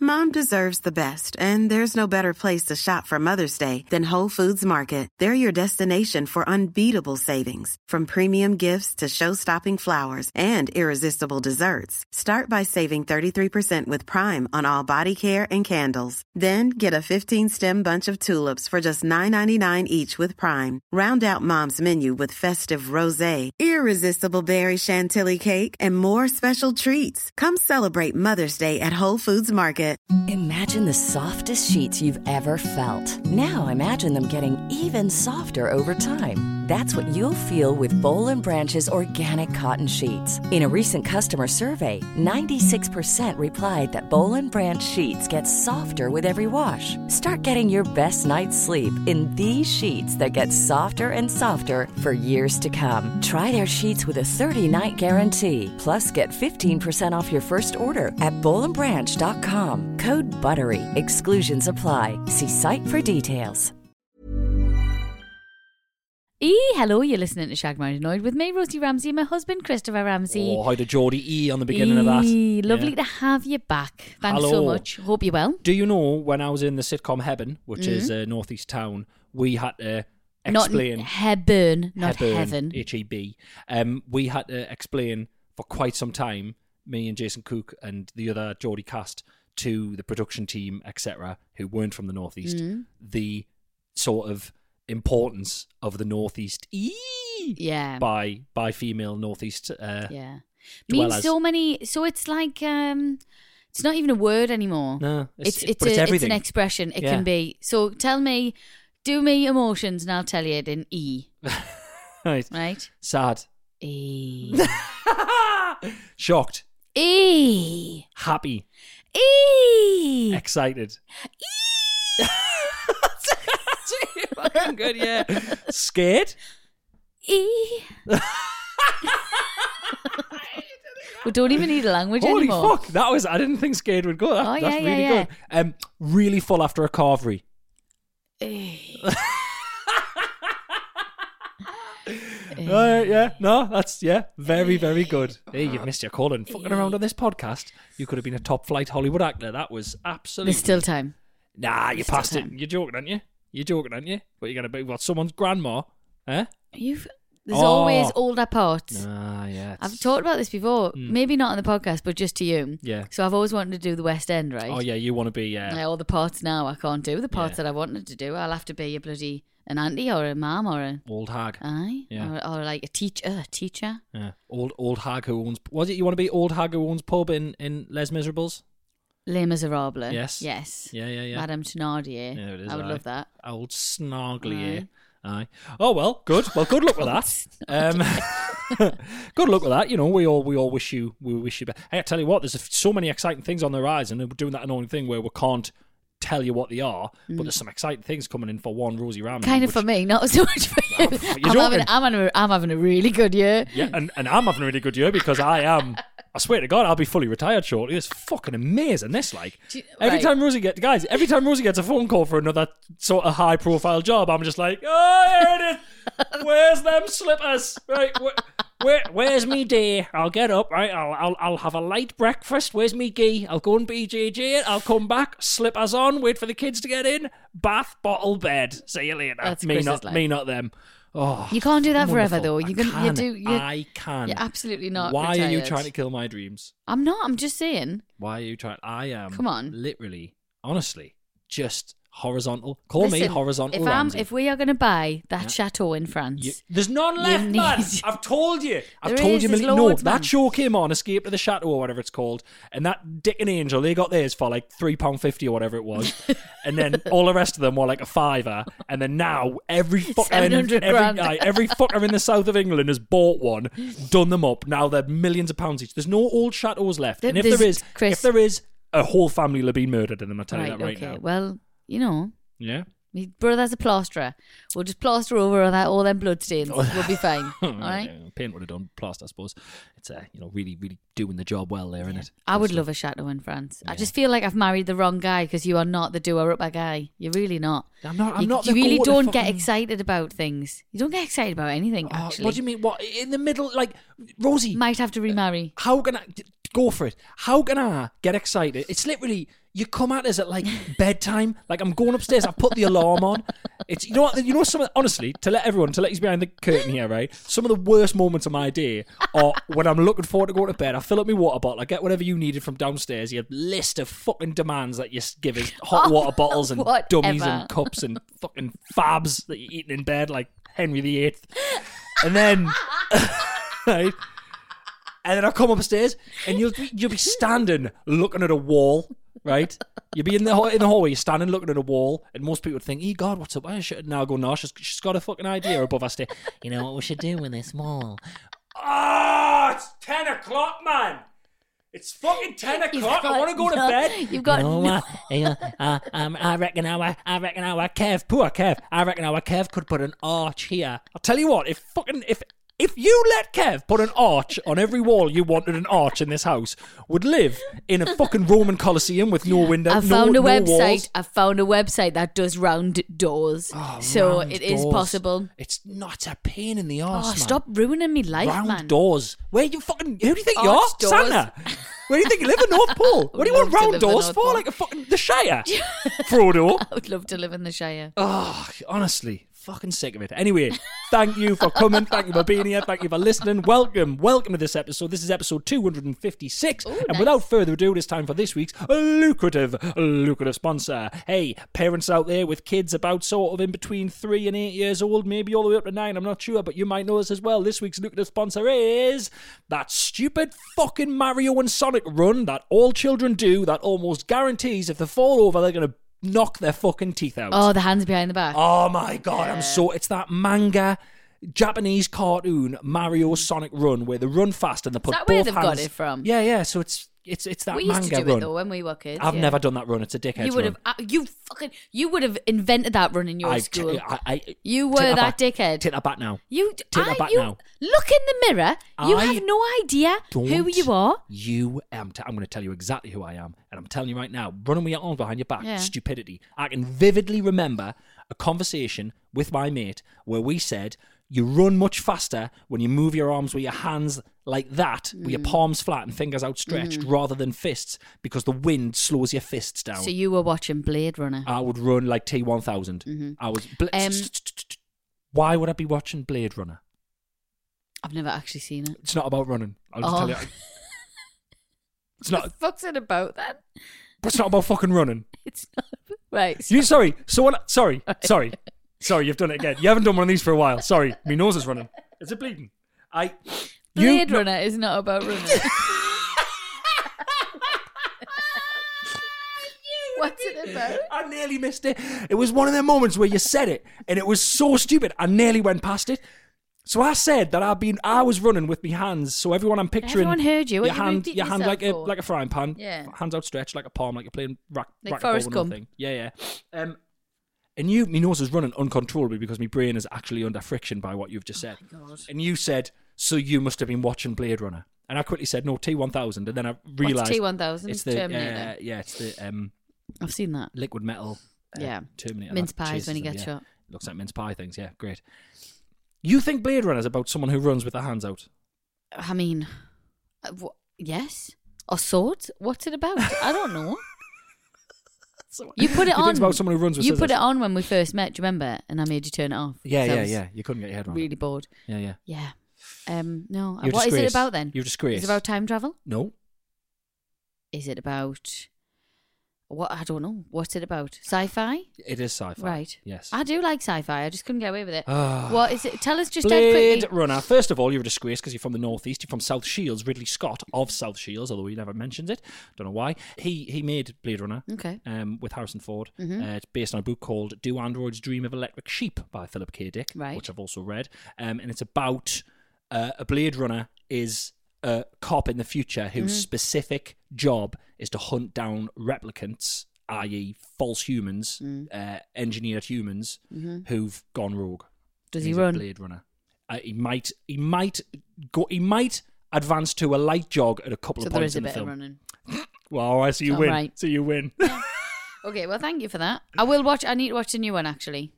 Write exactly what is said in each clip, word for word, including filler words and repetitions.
Mom deserves the best, and there's no better place to shop for Mother's Day than Whole Foods Market. They're your destination for unbeatable savings, from premium gifts to show-stopping flowers and irresistible desserts. Start by saving thirty-three percent with Prime on all body care and candles. Then get a fifteen-stem bunch of tulips for just nine ninety-nine each with Prime. Round out Mom's menu with festive rosé, irresistible berry chantilly cake, and more special treats. Come celebrate Mother's Day at Whole Foods Market. Imagine the softest sheets you've ever felt. Now imagine them getting even softer over time. That's what you'll feel with Boll and Branch's organic cotton sheets. In a recent customer survey, ninety-six percent replied that Boll and Branch sheets get softer with every wash. Start getting your best night's sleep in these sheets that get softer and softer for years to come. Try their sheets with a thirty-night guarantee. Plus, get fifteen percent off your first order at boll and branch dot com. Code BUTTERY. Exclusions apply. See site for details. E, hello, you're listening to Shag Married Annoyed with me, Rosie Ramsey, and my husband, Christopher Ramsey. Oh, hi to Geordie E on the beginning e, of that. Lovely yeah. to have you back. Thanks hello. so much. Hope you're well. Do you know, when I was in the sitcom Hebburn, which mm-hmm. is a northeast town, we had to explain... Not Hebburn, not Hebburn, heaven. H E B. Um, we had to explain for quite some time, me and Jason Cook and the other Geordie cast, to the production team, et cetera, who weren't from the northeast, mm-hmm. the sort of importance of the northeast e yeah by by female northeast uh yeah dwellers. Means so many, so it's like um it's not even a word anymore. No, it's it's it's, but a, it's everything. It's an expression. It yeah. can be. So tell me, do me emotions and I'll tell you it in E. right right sad E shocked E happy E excited E fucking good, yeah. Scared? E. We don't even need a language Holy anymore. Holy fuck, that was, I didn't think scared would go. That, oh, yeah, that's yeah, really yeah. good. Um, really full after a carvery. E. Uh, yeah, no, that's, yeah, very, very good. Hey, you've missed your calling. Fucking around on this podcast. You could have been a top flight Hollywood actor. That was absolutely... There's still time. Nah, you There's passed it. time. You're joking, aren't you? You're joking, aren't you? But you're going to be, what, someone's grandma? Eh? You've... There's Oh. always older parts. Ah, yeah. I've talked about this before. Mm. Maybe not on the podcast, but just to you. Yeah. So I've always wanted to do the West End, right? Oh, yeah, you want to be... Uh, Yeah, all the parts now I can't do. The parts Yeah. that I wanted to do, I'll have to be a bloody... An auntie or a mum or a... Old hag. Aye. Yeah. Or, or like a teacher. A teacher. Yeah. Old old hag who owns... Was it you want to be old hag who owns pub in, in Les Miserables? Les Miserables. Yes. Yes. Yeah, yeah, yeah. Madame Thenardier. Yeah, it is, I would aye. love that. Old Snarglier. Aye. Oh, well, good. Well, good luck with that. Um, good luck with that. You know, we all we all wish you... We wish you... Be- hey, I tell you what, there's so many exciting things on the horizon, and we're doing that annoying thing where we can't tell you what they are, mm. but there's some exciting things coming in for one Rosie Ramsey. Kind of which, for me, not so much for you. You're I'm, having, joking. I'm, having a, I'm having a really good year. Yeah, and, and I'm having a really good year because I am... I swear to God, I'll be fully retired shortly. It's fucking amazing, this, like. You, every right. time Rosie gets... Guys, every time Rosie gets a phone call for another sort of high-profile job, I'm just like, oh, here it is. Where's them slippers? Right, where, where, where's me day? I'll get up, right? I'll, I'll I'll have a light breakfast. Where's me gee? I'll go and B J J it. I'll come back, slippers on, wait for the kids to get in. Bath, bottle, bed. See you later. That's me Chris's not life. me, not them. Oh, You can't do that wonderful. forever, though. You I can, can. you do. You, I can. You're absolutely not. Why retired. are you trying to kill my dreams? I'm not. I'm just saying. Why are you trying? I am. Come on. Literally, honestly, just horizontal. Call me Listen, horizontal If I'm, Ramsey. if we are going to buy that Yeah. chateau in France, You- there's none You left, need- man. I've told you. I've There told is, you. there's Million, no, loads, man. that show came on, Escape to the Chateau or whatever it's called, and that Dick and Angel, they got theirs for like three pound fifty or whatever it was, and then all the rest of them were like a fiver, and then now every fucker, in, seven hundred every, grand. aye, every fucker in the south of England has bought one, done them up. Now they're millions of pounds each. There's no old chateaus left, There- and if there's- there is, Chris- if there is, a whole family will have been murdered in them. I tell you right? that right okay. now. Well, you know, Yeah. my brother's a plasterer. We'll just plaster over all that, all them blood stains. We'll be fine. All right. Yeah, paint would have done plaster, I suppose. It's uh, you know really, really doing the job well there, isn't it? I would So- love a chateau in France. I just feel like I've married the wrong guy because you are not the doer-upper guy. You're really not. I'm not. I'm you, not. You the really go-to don't get fucking- excited about things. You don't get excited about anything. Oh, Actually, what do you mean? What in the middle? Like Rosie, might have to remarry. how can I go for it? How can I get excited? It's literally you come at us at like bedtime. Like I'm going upstairs. I've put the alarm on. It's you know what you know. Some of, honestly, to let everyone to let you behind the curtain here, right? Some of the worst moments of my day are when I'm looking forward to going to bed. I fill up my water bottle. I get whatever you needed from downstairs. Your list of fucking demands that you give us: hot Oh, water bottles and whatever. dummies and cups and fucking fabs that you're eating in bed like Henry the Eighth. And then, right? And then I come upstairs, and you'll be, you'll be standing looking at a wall, right? You'll be in the in the hallway, you're standing looking at a wall, and most people would think, "E God, what's up?" I should now go, "No, she's, she's got a fucking idea above us." You know what we should do in this wall? Oh, it's ten o'clock, man. It's fucking ten You've o'clock. I got want to go to no- bed. You've got You know no- what? You know, uh, um, I reckon our, I reckon our Kev, poor Kev. I reckon our Kev could put an arch here. I'll tell you what. If fucking if if you let Kev put an arch on every wall you wanted an arch in this house, would live in a fucking Roman Colosseum with no window. I found no, a no website. walls. I found a website that does round doors, Oh, so round it is doors. possible. It's not a pain in the arse, Oh, man. stop ruining me life, Round man. doors. Where you fucking? Who do you think Arch you are, doors. Santa? Where do you think you live in North Pole? What do you want love to round live in doors North for? Pole. Like a fucking the Shire, Frodo. I would love to live in the Shire. Oh, honestly, fucking sick of it. Anyway, thank you for coming. Thank you for being here. Thank you for listening. Welcome, welcome to this episode. This is episode two hundred fifty-six. Ooh, and nice. without further ado, it is time for this week's lucrative, lucrative sponsor. Hey, parents out there with kids about sort of in between three and eight years old, maybe all the way up to nine. I'm not sure, but you might know this as well. This week's lucrative sponsor is that stupid fucking Mario and Sonic run that all children do that almost guarantees if they fall over, they're going to knock their fucking teeth out. Oh, the hands behind the back. Oh my god, I'm so it's that manga Japanese cartoon Mario Sonic Run where they run fast and they put that both where they've hands. got it from? Yeah, yeah. So it's it's it's that we used manga to do run. it though when we were kids. I've yeah. never done that run. It's a dickhead's You would run. have. Uh, you fucking. You would have invented that run in your I, school. I, I, You take were that back. dickhead. Take that back now. You Take I, that back you, now. Look in the mirror. You I have no idea who Don't you are. You am. T- I'm going to tell you exactly who I am, and I'm telling you right now. Running with your arms behind your back, Yeah. stupidity. I can vividly remember a conversation with my mate where we said you run much faster when you move your arms with your hands like that, with your Mm. palms flat and fingers outstretched, rather than fists, because the wind slows your fists down. So you were watching Blade Runner. I would run like T one thousand. I was. Bl- Um, Why would I be watching Blade Runner? I've never actually seen it. It's not about running. I'll just Oh. tell you. It's not. What's it about then? It's not about fucking running. It's not. Right. So You sorry. So what? Sorry. Sorry. Sorry. You've done it again. You haven't done one of these for a while. Sorry. My nose is running. Is it bleeding? I. Blade you, Runner is not about running. What's it about? I nearly missed it. It was one of them moments where you said it, and it was so stupid. I nearly went past it. So I said that I've been. I was running with my hands. So everyone I'm picturing. Everyone heard you. What Your you hand, repeat your hand yourself like a for? like a frying pan. Yeah. Hands outstretched like a palm, like you're playing rack, Like racquetball Forrest with Gump. nothing. Yeah, yeah. Um, and you, my nose is running uncontrollably because my brain is actually under friction by what you've just said. God. And you said, so you must have been watching Blade Runner. And I quickly said, no, T one thousand. And then I realised T one thousand? it's the Terminator. uh, yeah, it's the um, I've seen that. liquid metal. Uh, Yeah. Terminator. Mince that pies chases when he them, gets yeah. shot. Looks like mince pie things. Yeah, great. You think Blade Runner is about someone who runs with their hands out? I mean, uh, wh- yes. Or swords? What's it about? I don't know. You put it You think on. it's about someone who runs with You scissors? put it on when we first met. Do you remember? And I made you turn it off. Yeah, 'cause I yeah, was yeah. You couldn't get your head around Really it. bored. Yeah, yeah. Yeah. Um. No. You're What is it disgraced. about then? You're disgraced. Is it about time travel? No. Is it about what? I don't know. What's it about? Sci-fi? It is sci-fi. Right. Yes. I do like sci-fi. I just couldn't get away with it. Ah. What is it? Tell us just dead Blade quickly. Runner. First of all, you're a disgrace because you're from the northeast. You're from South Shields. Ridley Scott of South Shields, although he never mentions it. Don't know why. He he made Blade Runner. Okay. Um, with Harrison Ford. Mm-hmm. Uh, it's based on a book called "Do Androids Dream of Electric Sheep" by Philip K. Dick, Right. which I've also read. Um, and it's about uh, a Blade Runner is a cop in the future whose Mm-hmm. specific job is to hunt down replicants, that is, false humans, Mm. uh, engineered humans who've gone rogue. Does He's he a run? Blade Runner. Uh, he might. He might go. He might advance to a light jog at a couple So of there points is a in the bit of film. running. Well, I see you All win. right. So you win. Okay. Well, thank you for that. I will watch. I need to watch the new one actually.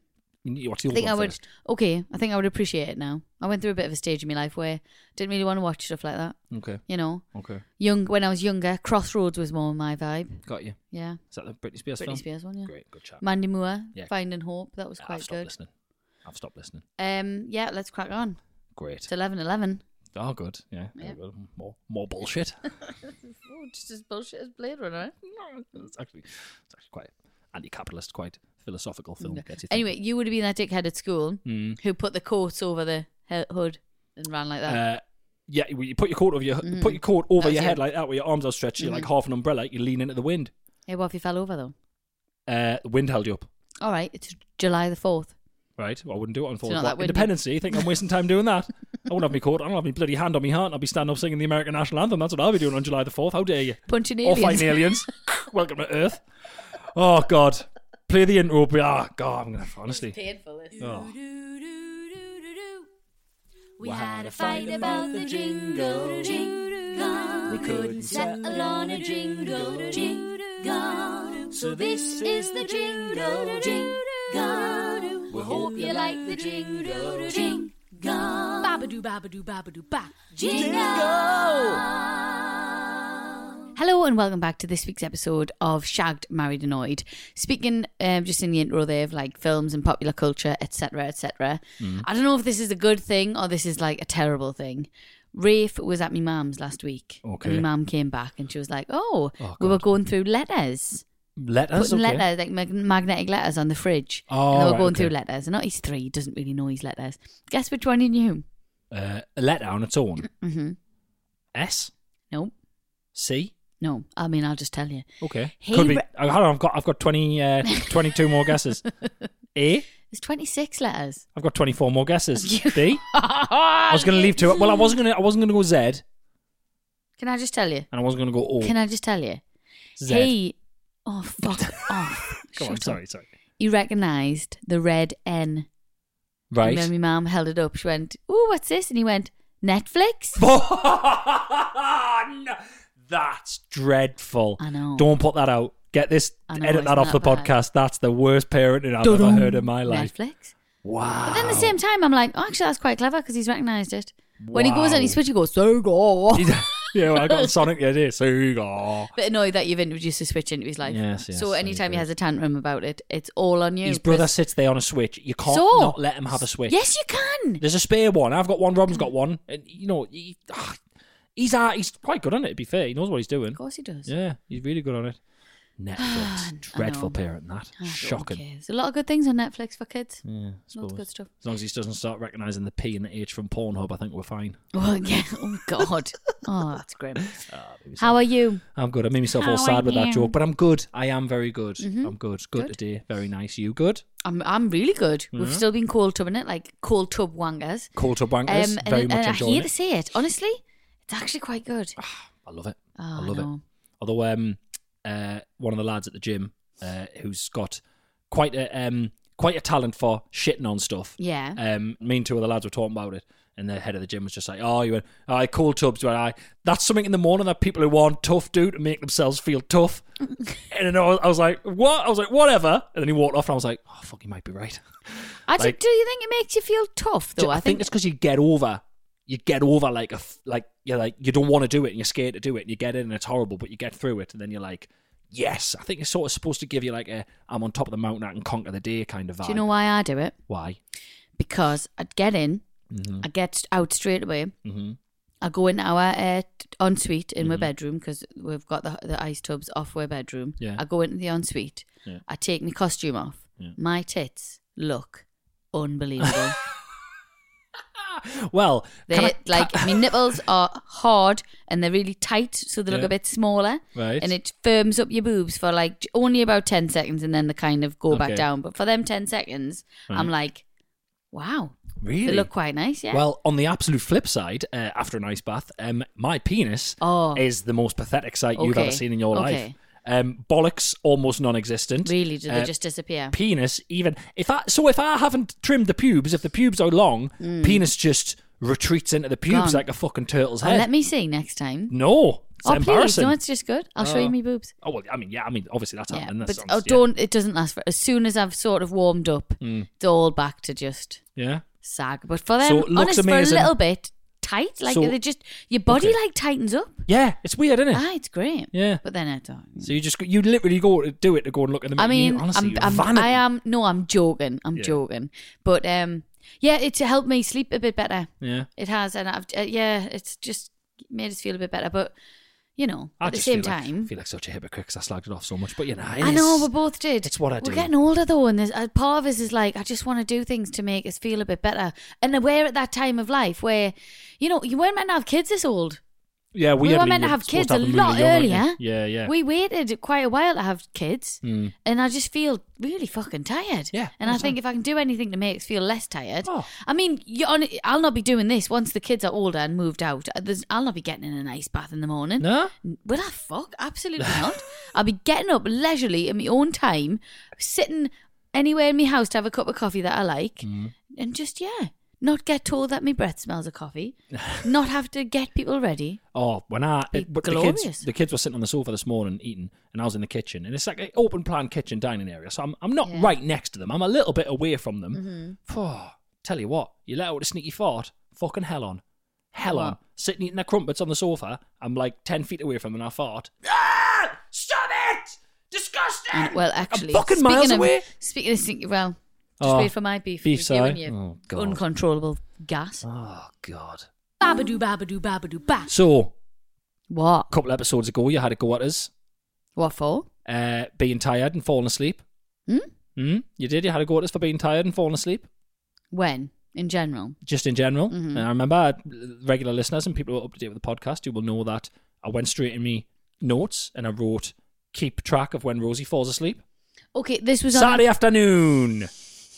What's the I old think one I would. first? Okay, I think I would appreciate it now. I went through a bit of a stage in my life where I didn't really want to watch stuff like that. Okay. You know, Okay. young when I was younger, Crossroads was more my vibe. Got you. Yeah, Is that the Britney Spears Britney film? Spears one. Yeah, Great. Good chat. Mandy Moore, Yeah. Finding Hope. That was I've quite stopped good. listening. I've stopped listening. Um, yeah, let's crack on. Great. It's eleven eleven. Oh, good. Yeah. Yeah. Good. More, more bullshit. Oh, just as bullshit as Blade Runner. it's actually, it's actually quite anti-capitalist, quite philosophical film. Yeah. Gets you Anyway, you would have been that dickhead at school Mm. who put the coats over the he- hood and ran like that. Uh, yeah, you put your coat over your Mhm. put your coat over That's your head it. like that, with your arms outstretched. You're like Mhm. half an umbrella. You lean into the wind. Hey, what if you fell over though? Uh, the wind held you up. All right, it's July the fourth. Right, well, I wouldn't do it on So Fourth. not What, that windy. Independence Day? You think I'm wasting time doing that? I won't have my coat. I don't have my bloody hand on my heart. And I'll be standing up singing the American national anthem. That's what I'll be doing on July the fourth. How dare you? Punching Or aliens. fighting aliens. Welcome to Earth. Oh God, play the intro. But ah, God, I'm gonna honestly. painful. This. Oh. We had a fight about the jingle, jingle. We couldn't settle on a jingle, jingle. So this is the jingle, jingle. We hope you like the jingle, jingle. Babadoo, babadoo, babadoo, ba. Jingle. Hello and welcome back to this week's episode of Shagged, Married, Annoyed. Speaking um, just in the intro there of like films and popular culture, et cetera, et cetera. Mm. I don't know if this is a good thing or this is like a terrible thing. Rafe was at my mum's last week. Okay. And my mum came back and she was like, oh, Oh, we were God. going through letters. Letters, Putting okay. letters, like mag- magnetic letters on the fridge. Oh, and they were right, going okay. through letters. And not he's three, he doesn't really know his letters. Guess which one he knew? Uh, a letter on its own. Mm-hmm. S, No, C. no. I mean, I'll just tell you. Okay, He could be. re- Oh, hold on, I've got I've got twenty, uh, twenty-two more guesses. A. There's twenty-six letters. I've got twenty-four more guesses. You- B. I was going to leave two. Well, I wasn't going to. I wasn't going to go Z, Can I just tell you? and I wasn't going to go O. Can I just tell you? Z. He, oh fuck off! Come Shut on, up. sorry, sorry. He recognised the red N. Right. And when my mum held it up, she went, "Ooh, what's this?" And he went, "Netflix." No, that's dreadful. I know. Don't put that out. Get this. I know, edit that isn't off the that bad? podcast. That's the worst parenting I've Dun-dun. ever heard in my life. Netflix. Wow. But then at the same time, I'm like, oh, actually, that's quite clever because he's recognised it. When he goes Wow. on his switch, he goes, Sega. Yeah, well, I got Sonic the idea. Sega. Bit annoyed that you've introduced a switch into his life. Yes, yes, So very anytime he good. has a tantrum about it, it's all on you. His brother because- sits there on a switch. You can't So? not let him have a switch. Yes, you can. There's a spare one. I've got one. Robin's got one. And you know, he, ah, he's uh, he's quite good on it. To be fair, he knows what he's doing. Of course he does. Yeah, he's really good on it. Netflix, dreadful know. parent. That I don't shocking. care. There's a lot of good things on Netflix for kids. Yeah, I Lots suppose. of good stuff. As long as he doesn't start recognising the P and the H from Pornhub, I think we're fine. Well, yeah. Oh, God. Oh, that's grim. Ah, maybe so. How are you? I'm good. I made myself all How sad are with that you? joke, but I'm good. I am very good. Mhm. I'm good. Good, Good. today. Very nice. You good? I'm I'm really good. We've Mhm. still been cold tubbing it, like cold tub wangers. Cold tub wankers. Um, and very it- much and I enjoying hate to it. say it. Honestly, it's actually quite good. I love it. Oh, I love it. know. Although um, uh, one of the lads at the gym, uh, who's got quite a um, quite a talent for shitting on stuff. Yeah. Um, me and two of the lads were talking about it, and the head of the gym was just like, "Oh, you went, oh, cold tubs, but I that's something in the morning that people who want tough do to make themselves feel tough." And then I was, I was like, "What?" I was like, "Whatever." And then he walked off, and I was like, "Oh, fuck, he might be right." I like- do, do you think it makes you feel tough though? I, think, it's because you get over, you get over like a f- like you're like you don't want to do it, and you're scared to do it, and you get in, and it's horrible, but you get through it, and then you're like, yes. I think it's sort of supposed to give you like a I'm on top of the mountain, I can conquer the day kind of vibe. Do you know why I do it? why? Because I'd get in, Mm-hmm. I get out straight away. Mm-hmm. I go in our uh, ensuite in my Mhm. bedroom because we've got the the ice tubs off our bedroom. Yeah. I go into the ensuite. Yeah. I take my costume off. Yeah. My tits look unbelievable. Well, They can I- like my nipples are hard and they're really tight, so they look Yeah. a bit smaller. right? And it firms up your boobs for like only about ten seconds, and then they kind of go back Okay. down. But for them ten seconds, I'm Right. like, wow, really? they look quite nice. Yeah. Well, on the absolute flip side, uh, after an ice bath, um, my penis oh, is the most pathetic sight you've Okay. ever seen in your life. Okay. Um, bollocks almost non-existent. really? Do they uh, just disappear? Penis, even if I so if I haven't trimmed the pubes, if the pubes are long, penis just retreats into the pubes Mm. Gone. like a fucking turtle's Oh, head. let me see next time. No, It's oh, please. embarrassing. No, it's just good. I'll show you Oh. me boobs. Oh, well, I mean, yeah, I mean, obviously that's Yeah, happening. That but sounds, oh, yeah. don't. It doesn't last for. As soon as I've sort of warmed up, Mm. it's all back to just Yeah. sag. But for them, So it looks honest, amazing. for a little bit tight, like So- they just your body Okay. like tightens up. Yeah, it's weird, isn't it? Ah, it's great. Yeah. But then I don't. So you just you literally go to do it to go and look at the. I mean, honestly, I'm, you're I'm, vanity. I am. No, I'm joking. I'm Yeah. joking. But um, yeah, it's helped me sleep a bit better. Yeah. It has, and I've uh, yeah, it's just made us feel a bit better. But you know, I at the just same feel like, time, I feel like such a hypocrite because I slagged it off so much. But you know, it I know is- we both did. It's what I do. We're getting older though, and there's uh, part of us is like, I just want to do things to make us feel a bit better. And we're at that time of life where, you know, you weren't meant to have kids this old. Yeah, We weirdly, were meant to you're have supposed kids to a have them lot really young, aren't you? earlier. Yeah, yeah. We waited quite a while to have kids, Mm. and I just feel really fucking tired. Yeah, and I that's think right. if I can do anything to make us feel less tired, Oh. I mean, you, on, I'll not be doing this once the kids are older and moved out. Uh, There's, I'll not be getting in an ice bath in the morning. No? Will I fuck? Absolutely not. I'll be getting up leisurely at my own time, sitting anywhere in my house to have a cup of coffee that I like, Mm. and just, yeah, not get told that my breath smells of coffee, not have to get people ready. Oh, when I Be it, but the glorious. kids the kids were sitting on the sofa this morning eating, and I was in the kitchen, and it's like an open plan kitchen dining area, so I'm I'm not Yeah. right next to them. I'm a little bit away from them. Mm-hmm. Oh, tell you what, you let out a sneaky fart, fucking hell on, hell on. What? Sitting eating their crumpets on the sofa, I'm like ten feet away from them, and I fart. Ah! Stop it! Disgusting! And, well, actually, fucking speaking miles of, away. Speaking of sneaky, well, just Oh, wait for my beef. beef, You sorry. and your Oh, God. uncontrollable gas. Oh God. Babadoo, babadoo, babadoo, ba. So, What? a couple episodes ago, you had a go at us, What for? uh, being tired and falling asleep. Hmm? Mm, you did. You had a go at us for being tired and falling asleep. When? In general? Just in general. Mhm. And I remember uh, regular listeners and people who are up to date with the podcast, you will know that I went straight in me notes and I wrote, keep track of when Rosie falls asleep. Okay, this was Saturday on. afternoon.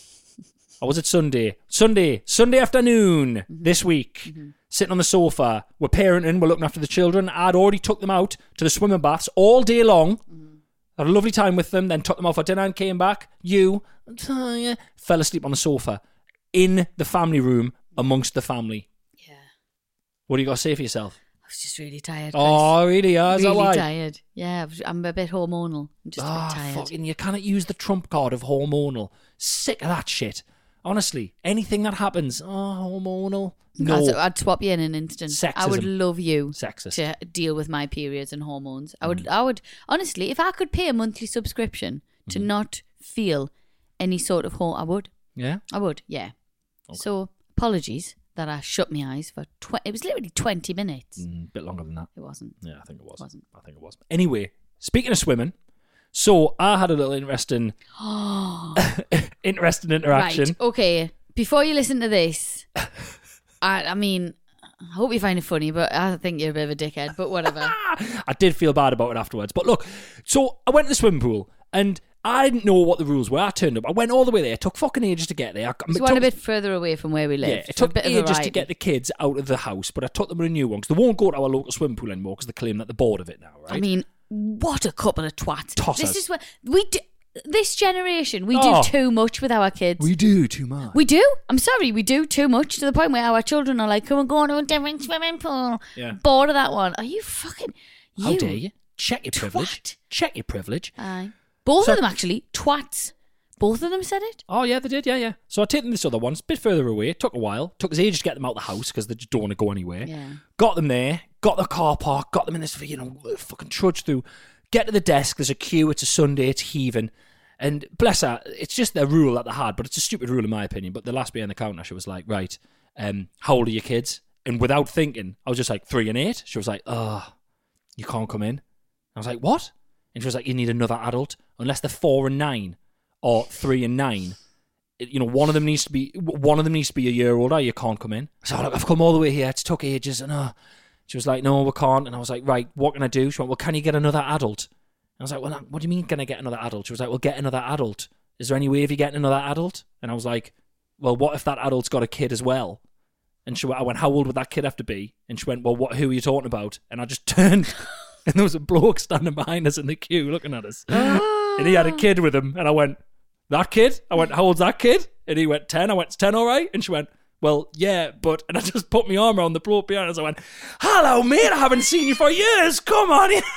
Or was it Sunday? Sunday. Sunday afternoon Mm-hmm. this week. Sitting on the sofa. We're parenting. We're looking after the children. I'd already took them out to the swimming baths all day long. Had a lovely time with them. Then took them out for dinner and came back. You, I'm tired, fell asleep on the sofa. In the family room amongst the family. Yeah. What do you got to say for yourself? I was just really tired. Chris. Oh, really? Yeah, is that really why? tired. Yeah, I was- I'm a bit hormonal. I'm just a Ah, bit tired. fucking, you cannot use the trump card of hormonal. Sick of that shit. Honestly, anything that happens, oh, hormonal. No. I'd, I'd swap you in an instant. I would Sexism. love you Sexist. to deal with my periods and hormones. I Mm. would, I would, honestly, if I could pay a monthly subscription to Mm-hmm. not feel any sort of hormone, I would. Yeah? I would, yeah. So, apologies that I shut my eyes for, tw- it was literally twenty minutes. Mm, bit longer than that. It wasn't. Yeah, I think it was. Wasn't. I think it was. Anyway, speaking of swimming, so I had a little interesting, interesting interaction. Right, okay. Before you listen to this, I, I mean, I hope you find it funny, but I think you're a bit of a dickhead, but whatever. I did feel bad about it afterwards. But look, so I went to the swimming pool and I didn't know what the rules were. I turned up. I went all the way there. It took fucking ages to get there. I, So it you want took- a bit further away from where we live. Yeah, it for a took bit of ages to variety. get the kids out of the house, but I took them to a new one because they won't go to our local swimming pool anymore because they claim that they're bored of it now, right? I mean, what a couple of twats. Tossers. This is what we do. This generation, we Oh. do too much with our kids. we do too much. We do. I'm sorry, we do too much to the point where our children are like, "Come and go on to a different swimming pool." Yeah. Bored of that one. Are you fucking? You. How dare you? Check your privilege. Twat. Check your privilege. Aye. Both So- of them actually twats. Both of them said it. Oh, yeah, they did, yeah, yeah. So I took them this other one, it's a bit further away. It took a while. Took us ages to get them out of the house because they just don't want to go anywhere. Yeah. Got them there, got the car park, got them in this, you know, fucking trudge through. Get to the desk, there's a queue, it's a Sunday, it's heaving. And bless her, it's just their rule that they had, but it's a stupid rule in my opinion. But the last behind the counter, she was like, right, um, how old are your kids? And without thinking, I was just like, three and eight. She was like, oh, you can't come in. I was like, what? And she was like, you need another adult, unless they're four and nine. Or three and nine, it- you know, one of them needs to be one of them needs to be a year older. You can't come in. So look, I've come all the way here. It's took ages, and uh, she was like, "No, we can't." And I was like, "Right, what can I do?" She went, "Well, can you get another adult?" And I was like, "Well, what do you mean, can I get another adult?" She was like, "Well, get another adult. Is there any way of you getting another adult?" And I was like, "Well, what if that adult's got a kid as well?" And she went, I went, "How old would that kid have to be?" And she went, "Well, what? Who are you talking about?" And I just turned, and there was a bloke standing behind us in the queue looking at us, and he had a kid with him, and I went, "That kid?" I went, "How old's that kid?" And he went, ten. I went, "Is ten all right?" And she went, Well, yeah, but... And I just put my arm around the bloke behind us. I went, hello, mate, I haven't seen you for years. Come on in.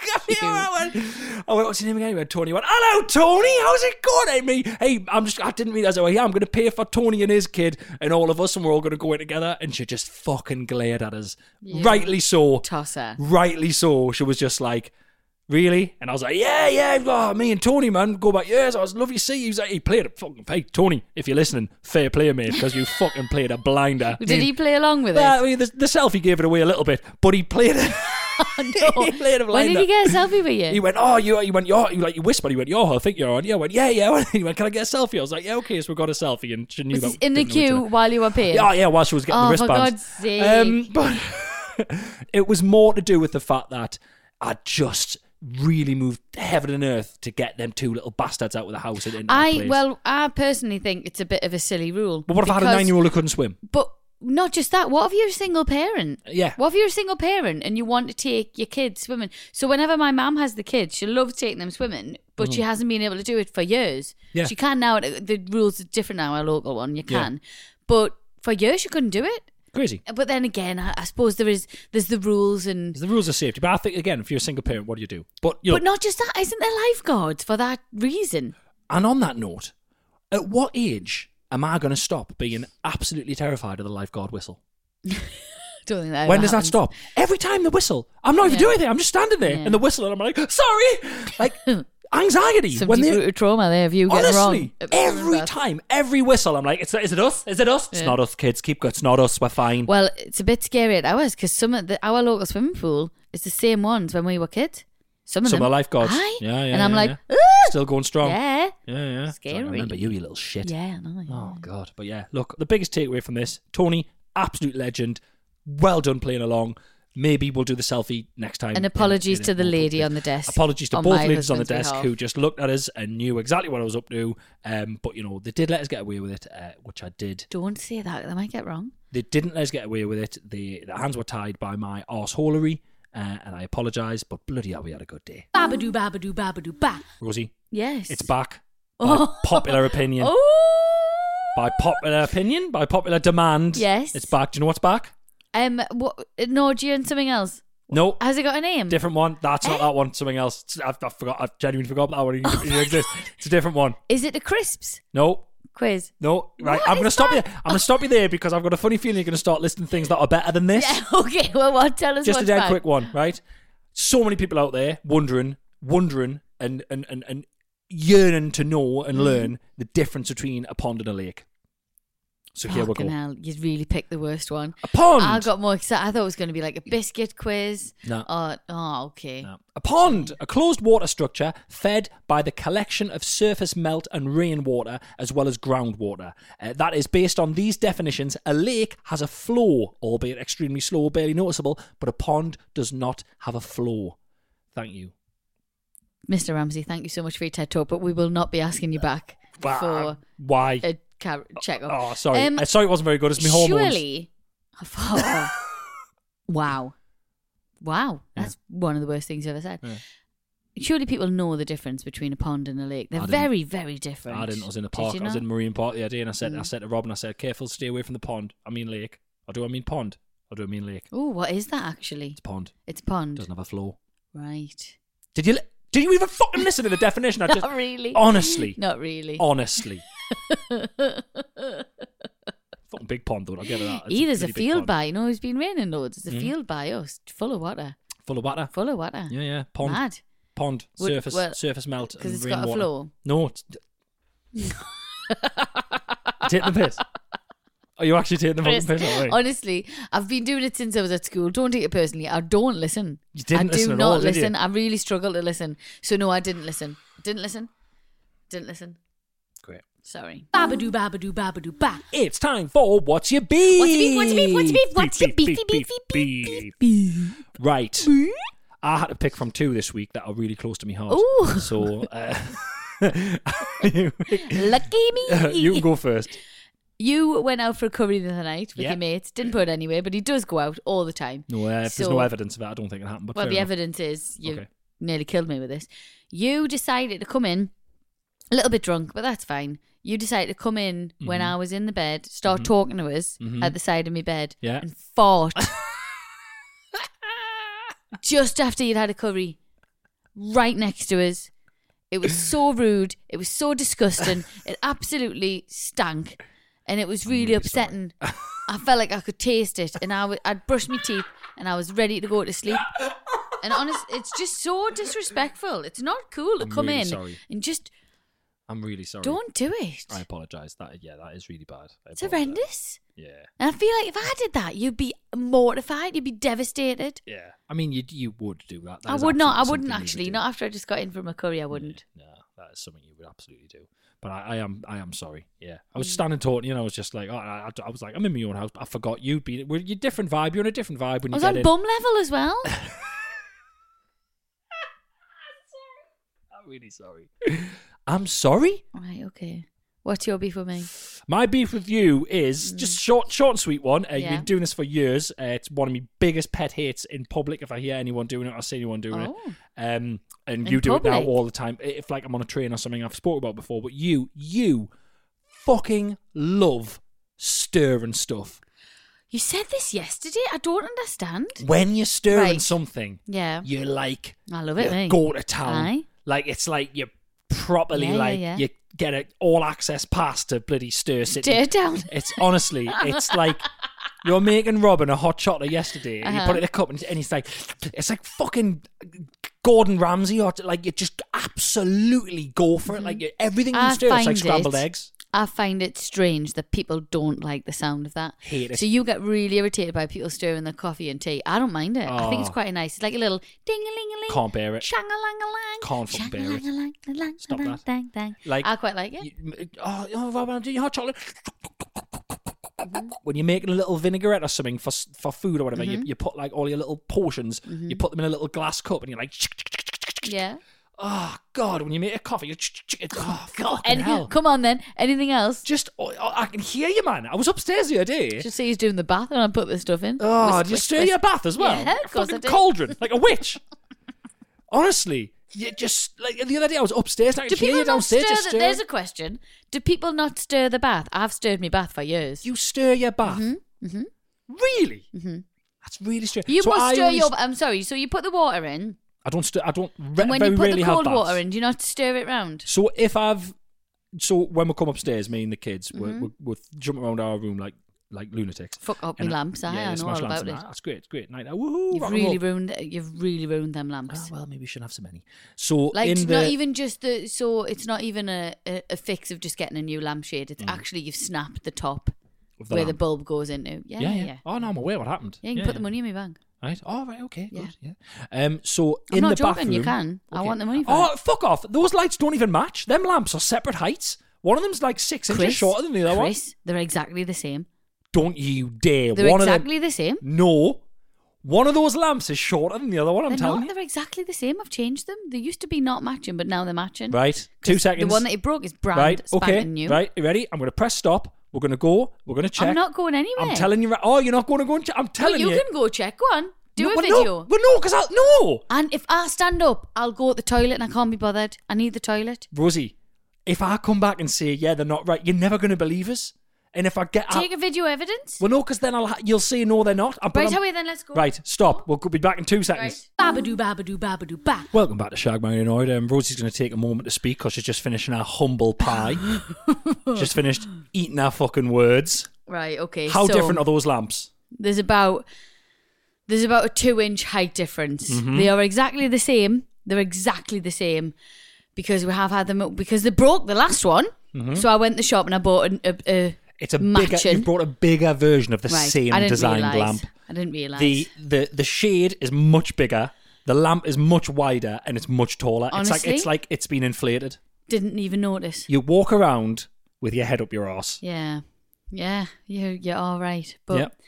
I went, I went, what's your name again? He went, Tony. He went, hello, Tony. How's it going? Hey, me. Hey, I'm just, I didn't realize. I went, yeah, I'm going to pay for Tony and his kid and all of us, and we're all going to go in together. And she just fucking glared at us. Yeah. Rightly so. Tosser. Rightly so. She was just like, really? And I was like, yeah, yeah. Oh, me and Tony, man, go back years. I was lovely to see you. He was like, he played a fucking. Hey, Tony, if you're listening, fair play, mate, because you fucking played a blinder. Did he play along with Well, it? I mean, the, the selfie gave it away a little bit, but he played it. Oh, no. He played a blinder. When did he get a selfie with you? He went, oh, you, he went, you're, he like, you whispered, he went, yo, I think you're on. Yeah, I went, yeah, yeah. He went, can I get a selfie? I was like, yeah, okay, so we got a selfie, and she knew Was that. this in the didn't know each queue other. while you were paying? Yeah, yeah, while she was getting Oh, the for wristband. God's sake. Um, but it was more to do with the fact that I just really moved heaven and earth to get them two little bastards out of the house. And into that I place. well, I personally think it's a bit of a silly rule. But what if I had a because- nine-year-old who couldn't swim? But not just that. What if you're a single parent? Yeah. What if you're a single parent and you want to take your kids swimming? So whenever my mum has the kids, she loves taking them swimming, but she hasn't been able to do it for years. Yeah. She can now. The rules are different now. Our local one, you Yeah. can, but for years she couldn't do it. Crazy. But then again, I, I suppose there is there's the rules and. There's the rules of safety. But I think, again, if you're a single parent, what do you do? But, you know, But not just that. Isn't there lifeguards for that reason? and on that note, at what age am I going to stop being absolutely terrified of the lifeguard whistle? Don't think that When ever does that happens. stop? Every time the whistle. I'm not even Yeah. doing anything. I'm just standing there Yeah. and the whistle, and I'm like, sorry. Like, anxiety. Some when they deep-rooted trauma there of you getting wrong. honestly, every time, every whistle, I'm like, it's, is it us? Is it us? It's Yeah. not us, kids. Keep going. It's not us. We're fine. Well, it's a bit scary at ours because some of the, our local swimming pool is the same ones when we were kids. Some of Some them. are lifeguards. Aye. Yeah, yeah. And I'm yeah, like, yeah. "Ah!" Still going strong. yeah, Yeah, yeah. It's like, I Scary. remember you, you little shit. yeah, no, yeah. Oh, God. But yeah, look, the biggest takeaway from this, Tony, absolute legend. Well done playing along. Maybe we'll do the selfie next time. And apologies in- in to a the more lady public- on the desk. Apologies to on both my ladies on the husband's desk behalf. who just looked at us and knew exactly what I was up to. Um, but, you know, they did let us get away with it, uh, which I did. Don't say that. They might get wrong. They didn't let us get away with it. The, the hands were tied by my arseholery, uh, and I apologise, but bloody hell, we had a good day. Babadoo, babadoo, babadoo, ba. Rosie, Yes. it's back. By Oh. popular opinion. Oh. By popular opinion, by popular demand. Yes. It's back. Do you know what's back? Um. What? No, do you and something else? No. Has it got a name? Different one. That's not Eh? that one. Something else. It's- I've, I forgot. I've genuinely forgot that one even even exists. It's a different one. Is it the crisps No. quiz? No. Right. What I'm going to is stop you. that? I'm going to stop you there because I've got a funny feeling you're going to start listing things that are better than this. Yeah. Okay. Well, what? Tell us Just a what's dead back. quick one, right? So many people out there wondering, wondering, and and and, and yearning to know and Mm. learn the difference between a pond and a lake. So here we Fucking go. hell, you really picked the worst one. A pond. I got more excited. I thought it was going to be like a biscuit quiz. No. Oh, oh okay. No. A pond, a closed water structure fed by the collection of surface melt and rainwater as well as groundwater. Uh, that is based on these definitions. A lake has a flow, albeit extremely slow, barely noticeable, but a pond does not have a flow. Thank you. Mister Ramsey, thank you so much for your TED talk, but we will not be asking you back Wow. for Why? a car- check-up. Oh, sorry. Um, I sorry it wasn't very good. It's my hormones. Surely. Wow. Wow. That's one of the worst things you've ever said. Yeah. Surely people know the difference between a pond and a lake. They're I didn't. very, very different. I didn't. I was in a Did park. you I was not? in Marine Park the other day, and I said, Mm. I said to Robin, I said, "Careful, stay away from the pond. I mean lake. Or do I mean pond? Or do I mean lake? Oh, what is that actually? It's pond. It's pond. Doesn't have a flow. Right. Did you? li- Did you even fucking listen to the definition? I Not just really. honestly, Not really. honestly, fucking big pond though. I'll give it that. It's E, there's a really big field pond. by, you know, it's been raining loads. There's a Mhm. field by us, full of water. full of water. Full of water. Yeah, yeah. Pond, Mad. pond, Would- surface, well, surface melt, Because and it's got a rainwater. flow. No, it's taking the piss. Are you actually taking the fucking Chris, piss? Out, right? honestly, I've been doing it since I was at school. Don't take it personally. I don't listen. You didn't I do listen at not all, did you? listen. I really struggle to listen. So no, I didn't listen. Didn't listen. Didn't listen. Great. Sorry. Babadoo, babadoo, babadoo, ba. It's time for What's Your Beef? What's your beef? What's your beef? What's your beef? What's your Beef, beefy, beef, beefy, beef. Right. I had to pick from two this week that are really close to me heart. Ooh. So, uh, you, Lucky me. you can go first. You went out for a curry the other night with Yeah. your mates. Didn't put it anywhere, but he does go out all the time. No, uh, if there's So- no evidence of that, I don't think it happened. But Well, fair the enough. evidence is you Okay. nearly killed me with this. You decided to come in a little bit drunk, but that's fine. You decided to come in Mm-hmm. when I was in the bed, start talking to us Mhm. at the side of my bed, Yeah. and fart just after you'd had a curry right next to us. It was so rude. It was so disgusting. It absolutely stank, and it was really, really upsetting. I felt like I could taste it, and I w- I'd brushed my teeth, and I was ready to go to sleep. And honest, it's just so disrespectful. It's not cool to I'm come really in sorry. and just I'm really sorry. don't do it. I apologise. That yeah, that is really bad. I It's apologise. horrendous. Yeah. And I feel like if I did that, you'd be mortified. You'd be devastated. Yeah. I mean, you you would do that. That I is would not. I absolutely wouldn't something you would actually. do. Not after I just got in from a curry. I wouldn't. No, that is something you would absolutely do. But I, I am, I am sorry. Yeah, I Mm. was standing talking. You know, I was just like, oh, I, I was like, I'm in my own house. I forgot you'd be. We're you different vibe. You're in a different vibe when I you was get on in. bum level as well. I'm really sorry. I'm sorry. Right. Okay. What's your beef with me? My beef with you is just short, short and sweet one. Uh, You've Yeah. been doing this for years. Uh, it's one of my biggest pet hates in public. If I hear anyone doing it, or see anyone doing Oh. it, um, and In you do it now public? all the time. If like I'm on a train or something, I've spoken about before. But you, you, fucking love stirring stuff. You said this yesterday. I don't understand. When you're stirring Right. something, Yeah. you like I love it, you mate. go to town. Aye. Like it's like you properly Yeah, yeah, like yeah. you get an all access pass to bloody Stir City. Tear down. It's honestly, it's like you're making Robin a hot chocolate yesterday, and you Uh-huh. put it in a cup, and, and it's like, it's like fucking Gordon Ramsay, or like you just absolutely go for it. Like you- everything you I stir, it's like find scrambled it- eggs. I find it strange that people don't like the sound of that. Hate it. So you get really irritated by people stirring their coffee and tea. I don't mind it. I think it's Oh. quite nice. It's like a little ding-a-ling-a-ling. Can't bear it. Shang-a-lang-a-lang. Can't fucking bear it. Shang-a-lang-a-lang. Stop that. Dang, dang. Like I quite like it. You, oh, oh, Robin, I'm doing your hot chocolate. When you're making a little vinaigrette or something for for food or whatever, you, you put like all your little portions, you put them in a little glass cup, and you're like, Yeah. oh god, when you make a coffee, you it's, oh fucking And hell. come on then. Anything else? Just, oh, oh, I can hear you, man. I was upstairs the other day. Just say he's doing the bath and I put the stuff in. Oh, Whisk, do you whisk, stir whisk. your bath as well? Yeah, of course I Fucking do. cauldron, like a witch. Honestly, you just like the other day I was upstairs and I Do could hear people you not stir downstairs. just the, stirring. there's a question. Do people not stir the bath? I've stirred my bath for years. You stir your bath? Mm-hmm. Really? Mm-hmm. That's really strange. You So must I stir only your. st- I'm sorry. So you put the water in, I don't stir. I don't. Re- and when very you put rarely the have cold baths. water in, do you not stir it round? So if I've, so when we come upstairs, me and the kids, Mm-hmm. we're, we're, we're jumping around our room like like lunatics. Fuck up my And, uh, lamps. I, yeah, I know smash all lamps about and it. that. That's great. It's great. Night out. Woohoo! You've rock and really roll. ruined. You've really ruined them lamps. Oh, well, maybe we shouldn't have so many. So Like in not the even just the. So it's not even a, a, a fix of just getting a new lampshade. It's actually you've snapped the top of the where the lamp. bulb goes into. Yeah, yeah, yeah. yeah, Oh no, I'm aware what happened. Yeah, you can put the money in my bank. Right. Oh, right. Okay. Yeah. Good. Yeah. Um. So I'm in not the joking. bathroom, You can. I Okay. want the money for Oh, it. fuck off! Those lights don't even match. Them lamps are separate heights. One of them's like six inches Chris, shorter than the other one. Chris, they're exactly the same. Don't you dare! They're one exactly of them. the same. No. One of those lamps is shorter than the other one. I'm They're telling not. you. They're exactly the same. I've changed them. They used to be not matching, but now they're matching. Right. Two seconds. The one that he broke is brand Right. spanking Okay. new. Right. You ready? I'm going to press stop. We're going to go. We're going to check. I'm not going anywhere. I'm telling you. Right. Oh, you're not going to go and check. I'm No, telling you you. can go check. Go on. Do no, a well, video. No, well, no, because I'll no. And if I stand up, I'll go at the toilet and I can't be bothered. I need the toilet. Rosie, if I come back and say yeah, they're not right, you're never going to believe us. And if I get Take I, a video evidence. well, no, because then I'll ha- you'll say no, they're not. I'm, Right I'm- away then, let's go. Right. Stop. We'll be back in two seconds. Right. Babadoo, babadoo, babadoo, ba. Welcome back to Shag Marinoid. Um, Rosie's going to take a moment to speak because she's just finishing our humble pie. Just finished eating our fucking words. Right, okay. How so different are those lamps? There's about there's about a two inch height difference. Mm-hmm. They are exactly the same. They're exactly the same because we have had them because they broke the last one. Mm-hmm. So I went to the shop and I bought a, a, a It's a bigger. matching. You brought a bigger version of the right. same I didn't designed realise. lamp. I didn't realise. The the the shade is much bigger. The lamp is much wider and it's much taller. It's like Honestly? it's like it's been inflated. Didn't even notice. You walk around with your head up your arse. Yeah. Yeah, you you're all right. But Yep.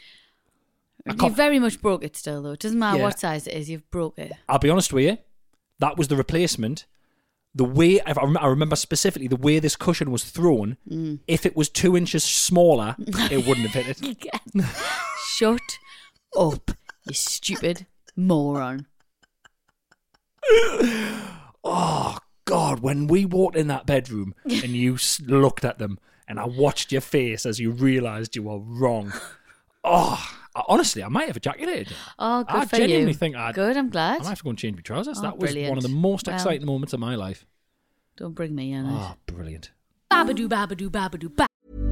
I you can't- very much broke it still though. It doesn't matter Yeah. what size it is, you've broke it. I'll be honest with you. That was the replacement. The way I rem- I remember specifically the way this cushion was thrown. Mm. If it was two inches smaller, it wouldn't have hit it. Shut up, you stupid moron. Oh God, when we walked in that bedroom and you s- looked at them and I watched your face as you realised you were wrong. Oh, I, honestly, I might have ejaculated. Oh, good I for genuinely you. think I'd, Good, I'm I glad. might have to go and change my trousers. Oh, that was brilliant. one of the most Well, exciting moments of my life. Don't bring me in it. Oh, brilliant. Babadoo, babadoo, babadoo, ba.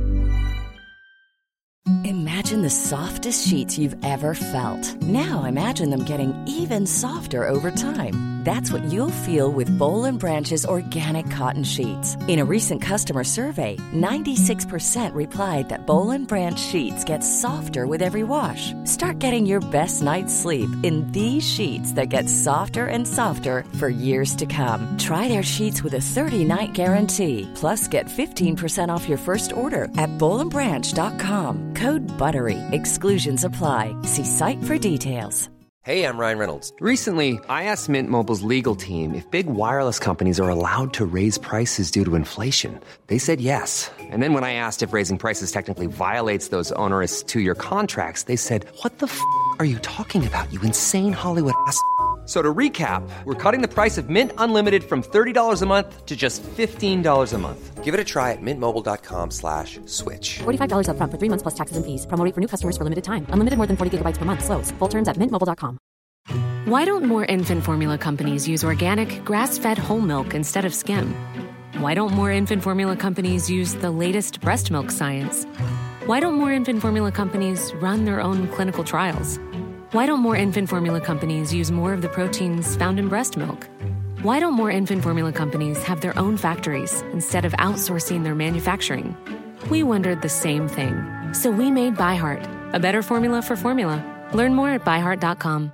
Imagine the softest sheets you've ever felt. Now imagine them getting even softer over time. That's what you'll feel with Boll and Branch's organic cotton sheets. In a recent customer survey, ninety-six percent replied that Boll and Branch sheets get softer with every wash. Start getting your best night's sleep in these sheets that get softer and softer for years to come. Try their sheets with a thirty-night guarantee. Plus, get fifteen percent off your first order at boll and branch dot com. Code BUTTERY. Exclusions apply. See site for details. Hey, I'm Ryan Reynolds. Recently, I asked Mint Mobile's legal team if big wireless companies are allowed to raise prices due to inflation. They said yes. And then when I asked if raising prices technically violates those onerous two-year contracts, they said, what the f*** are you talking about, you insane Hollywood ass f- So to recap, we're cutting the price of Mint Unlimited from thirty dollars a month to just fifteen dollars a month. Give it a try at mintmobile.com slash switch. forty-five dollars up front for three months plus taxes and fees. Promo rate for new customers for limited time. Unlimited more than forty gigabytes per month. Slows full terms at mint mobile dot com. Why don't more infant formula companies use organic, grass-fed whole milk instead of skim? Why don't more infant formula companies use the latest breast milk science? Why don't more infant formula companies run their own clinical trials? Why don't more infant formula companies use more of the proteins found in breast milk? Why don't more infant formula companies have their own factories instead of outsourcing their manufacturing? We wondered the same thing. So we made ByHeart, a better formula for formula. Learn more at by heart dot com.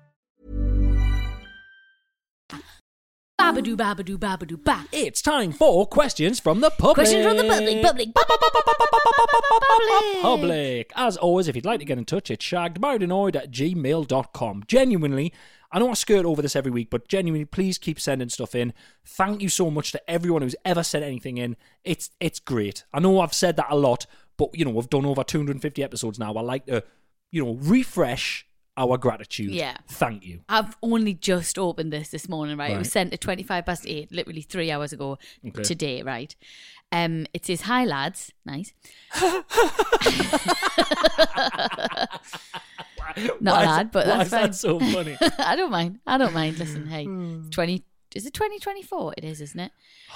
Babadoo, babadoo, babadoo, ba. It's time for questions from the public. Questions from the public, public, ba- ba- ba- ba- ba- ba- ba- ba- ba- ba- public. Public. As always, if you'd like to get in touch, it's shaggedmarriedannoyed at gmail dot com. Genuinely, I know I skirt over this every week, but genuinely, please keep sending stuff in. Thank you so much to everyone who's ever sent anything in. It's it's great. I know I've said that a lot, but, you know, we've done over two hundred fifty episodes now. I like to, you know, refresh our gratitude. Yeah. Thank you. I've only just opened this this morning, right? It was Right. sent at twenty-five past eight, literally three hours ago Okay. today, right? Um, it says, hi, lads. Nice. Not Why a is- lad, but why that's is fine. that so funny? I don't mind. I don't mind. Listen, hey, it's twenty. Is it twenty twenty-four? It is, isn't it?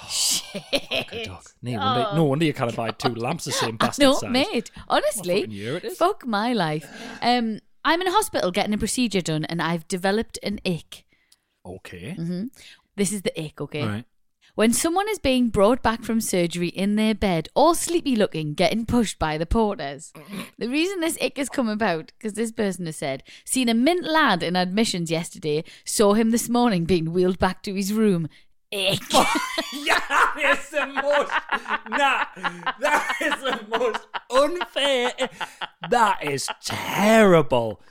Shit. Dog. No wonder, no wonder you can't buy two lamps the same bastard No, size. mate. Honestly, fucking year it is. fuck my life. Um, I'm in a hospital getting a procedure done, and I've developed an ick. Okay. This is the ick, okay? All right. When someone is being brought back from surgery in their bed, all sleepy looking, getting pushed by the porters. The reason this ick has come about, because this person has said, seen a mint lad in admissions yesterday, saw him this morning being wheeled back to his room. Ick. Yeah, that is the most. Nah, that is the most unfair. That is terrible.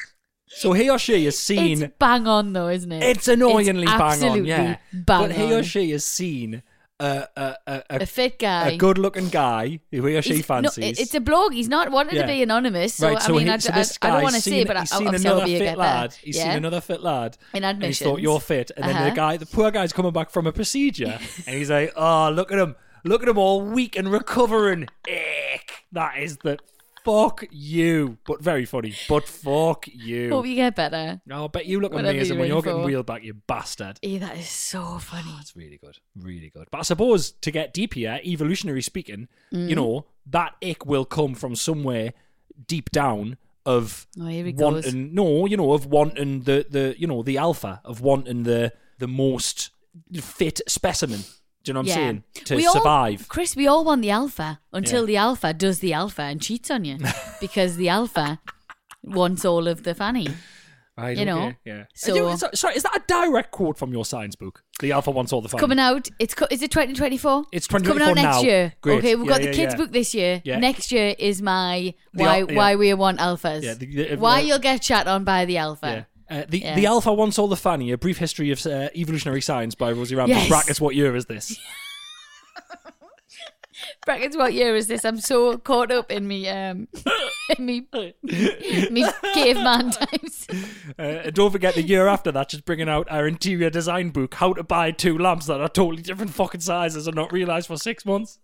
So he or she has seen. It's bang on though, isn't it? It's annoyingly It's bang on, absolutely yeah. bang But he or on. she has seen a a a, A fit guy. a good-looking guy who he or she He's- fancies. No, it- it's a blog. He's not wanting Yeah. to be anonymous. So, Right, so I mean, he- I, so I- this I don't guy's want to say, seen- but I, he's seen obviously I'll another be a fit get lad. there. He's yeah? seen another fit lad In and he thought admissions. you're fit, and then Uh-huh. the guy, the poor guy's coming back from a procedure, and he's like, "Oh, look at him, look at him, all weak and recovering." Ick. That is the fuck you, but very funny. But fuck you. Hope you get better. I'll bet you look Whatever amazing you're when you're in getting for. wheeled back, you bastard. Yeah, that is so funny. That's really good, really good. But I suppose to get deep here, evolutionary speaking, Mm. you know, that ick will come from somewhere deep down of Oh, here he wanting. goes. No, you know, of wanting the the you know the alpha, of wanting the the most fit specimen. Do you know what I'm saying? To We all- survive. Chris, we all want the alpha until Yeah. the alpha does the alpha and cheats on you because the alpha wants all of the fanny. Right, you know, okay, yeah. so- Are you- so- sorry, is that a direct quote from your science book? The alpha wants all the fun. Coming out, it's co- is it twenty twenty-four? It's coming twenty out twenty-four next now. year. Great. Okay, we've Yeah, got yeah, the kids yeah. book this year. Yeah. Next year is my The why al- yeah. why we want alphas. Yeah, the- the- why uh, you'll get chat on by the alpha. Yeah. Uh, the Yeah. the alpha wants all the fanny. A brief history of uh, evolutionary science by Rosie Ramsey. Yes. Brackets. What year is this? Brackets, what year is this? I'm so caught up in me. Um, me, me caveman times. Uh, and don't forget the year after that, just bringing out our interior design book, How to Buy Two Lamps That Are Totally Different Fucking Sizes and Not Realised for Six Months.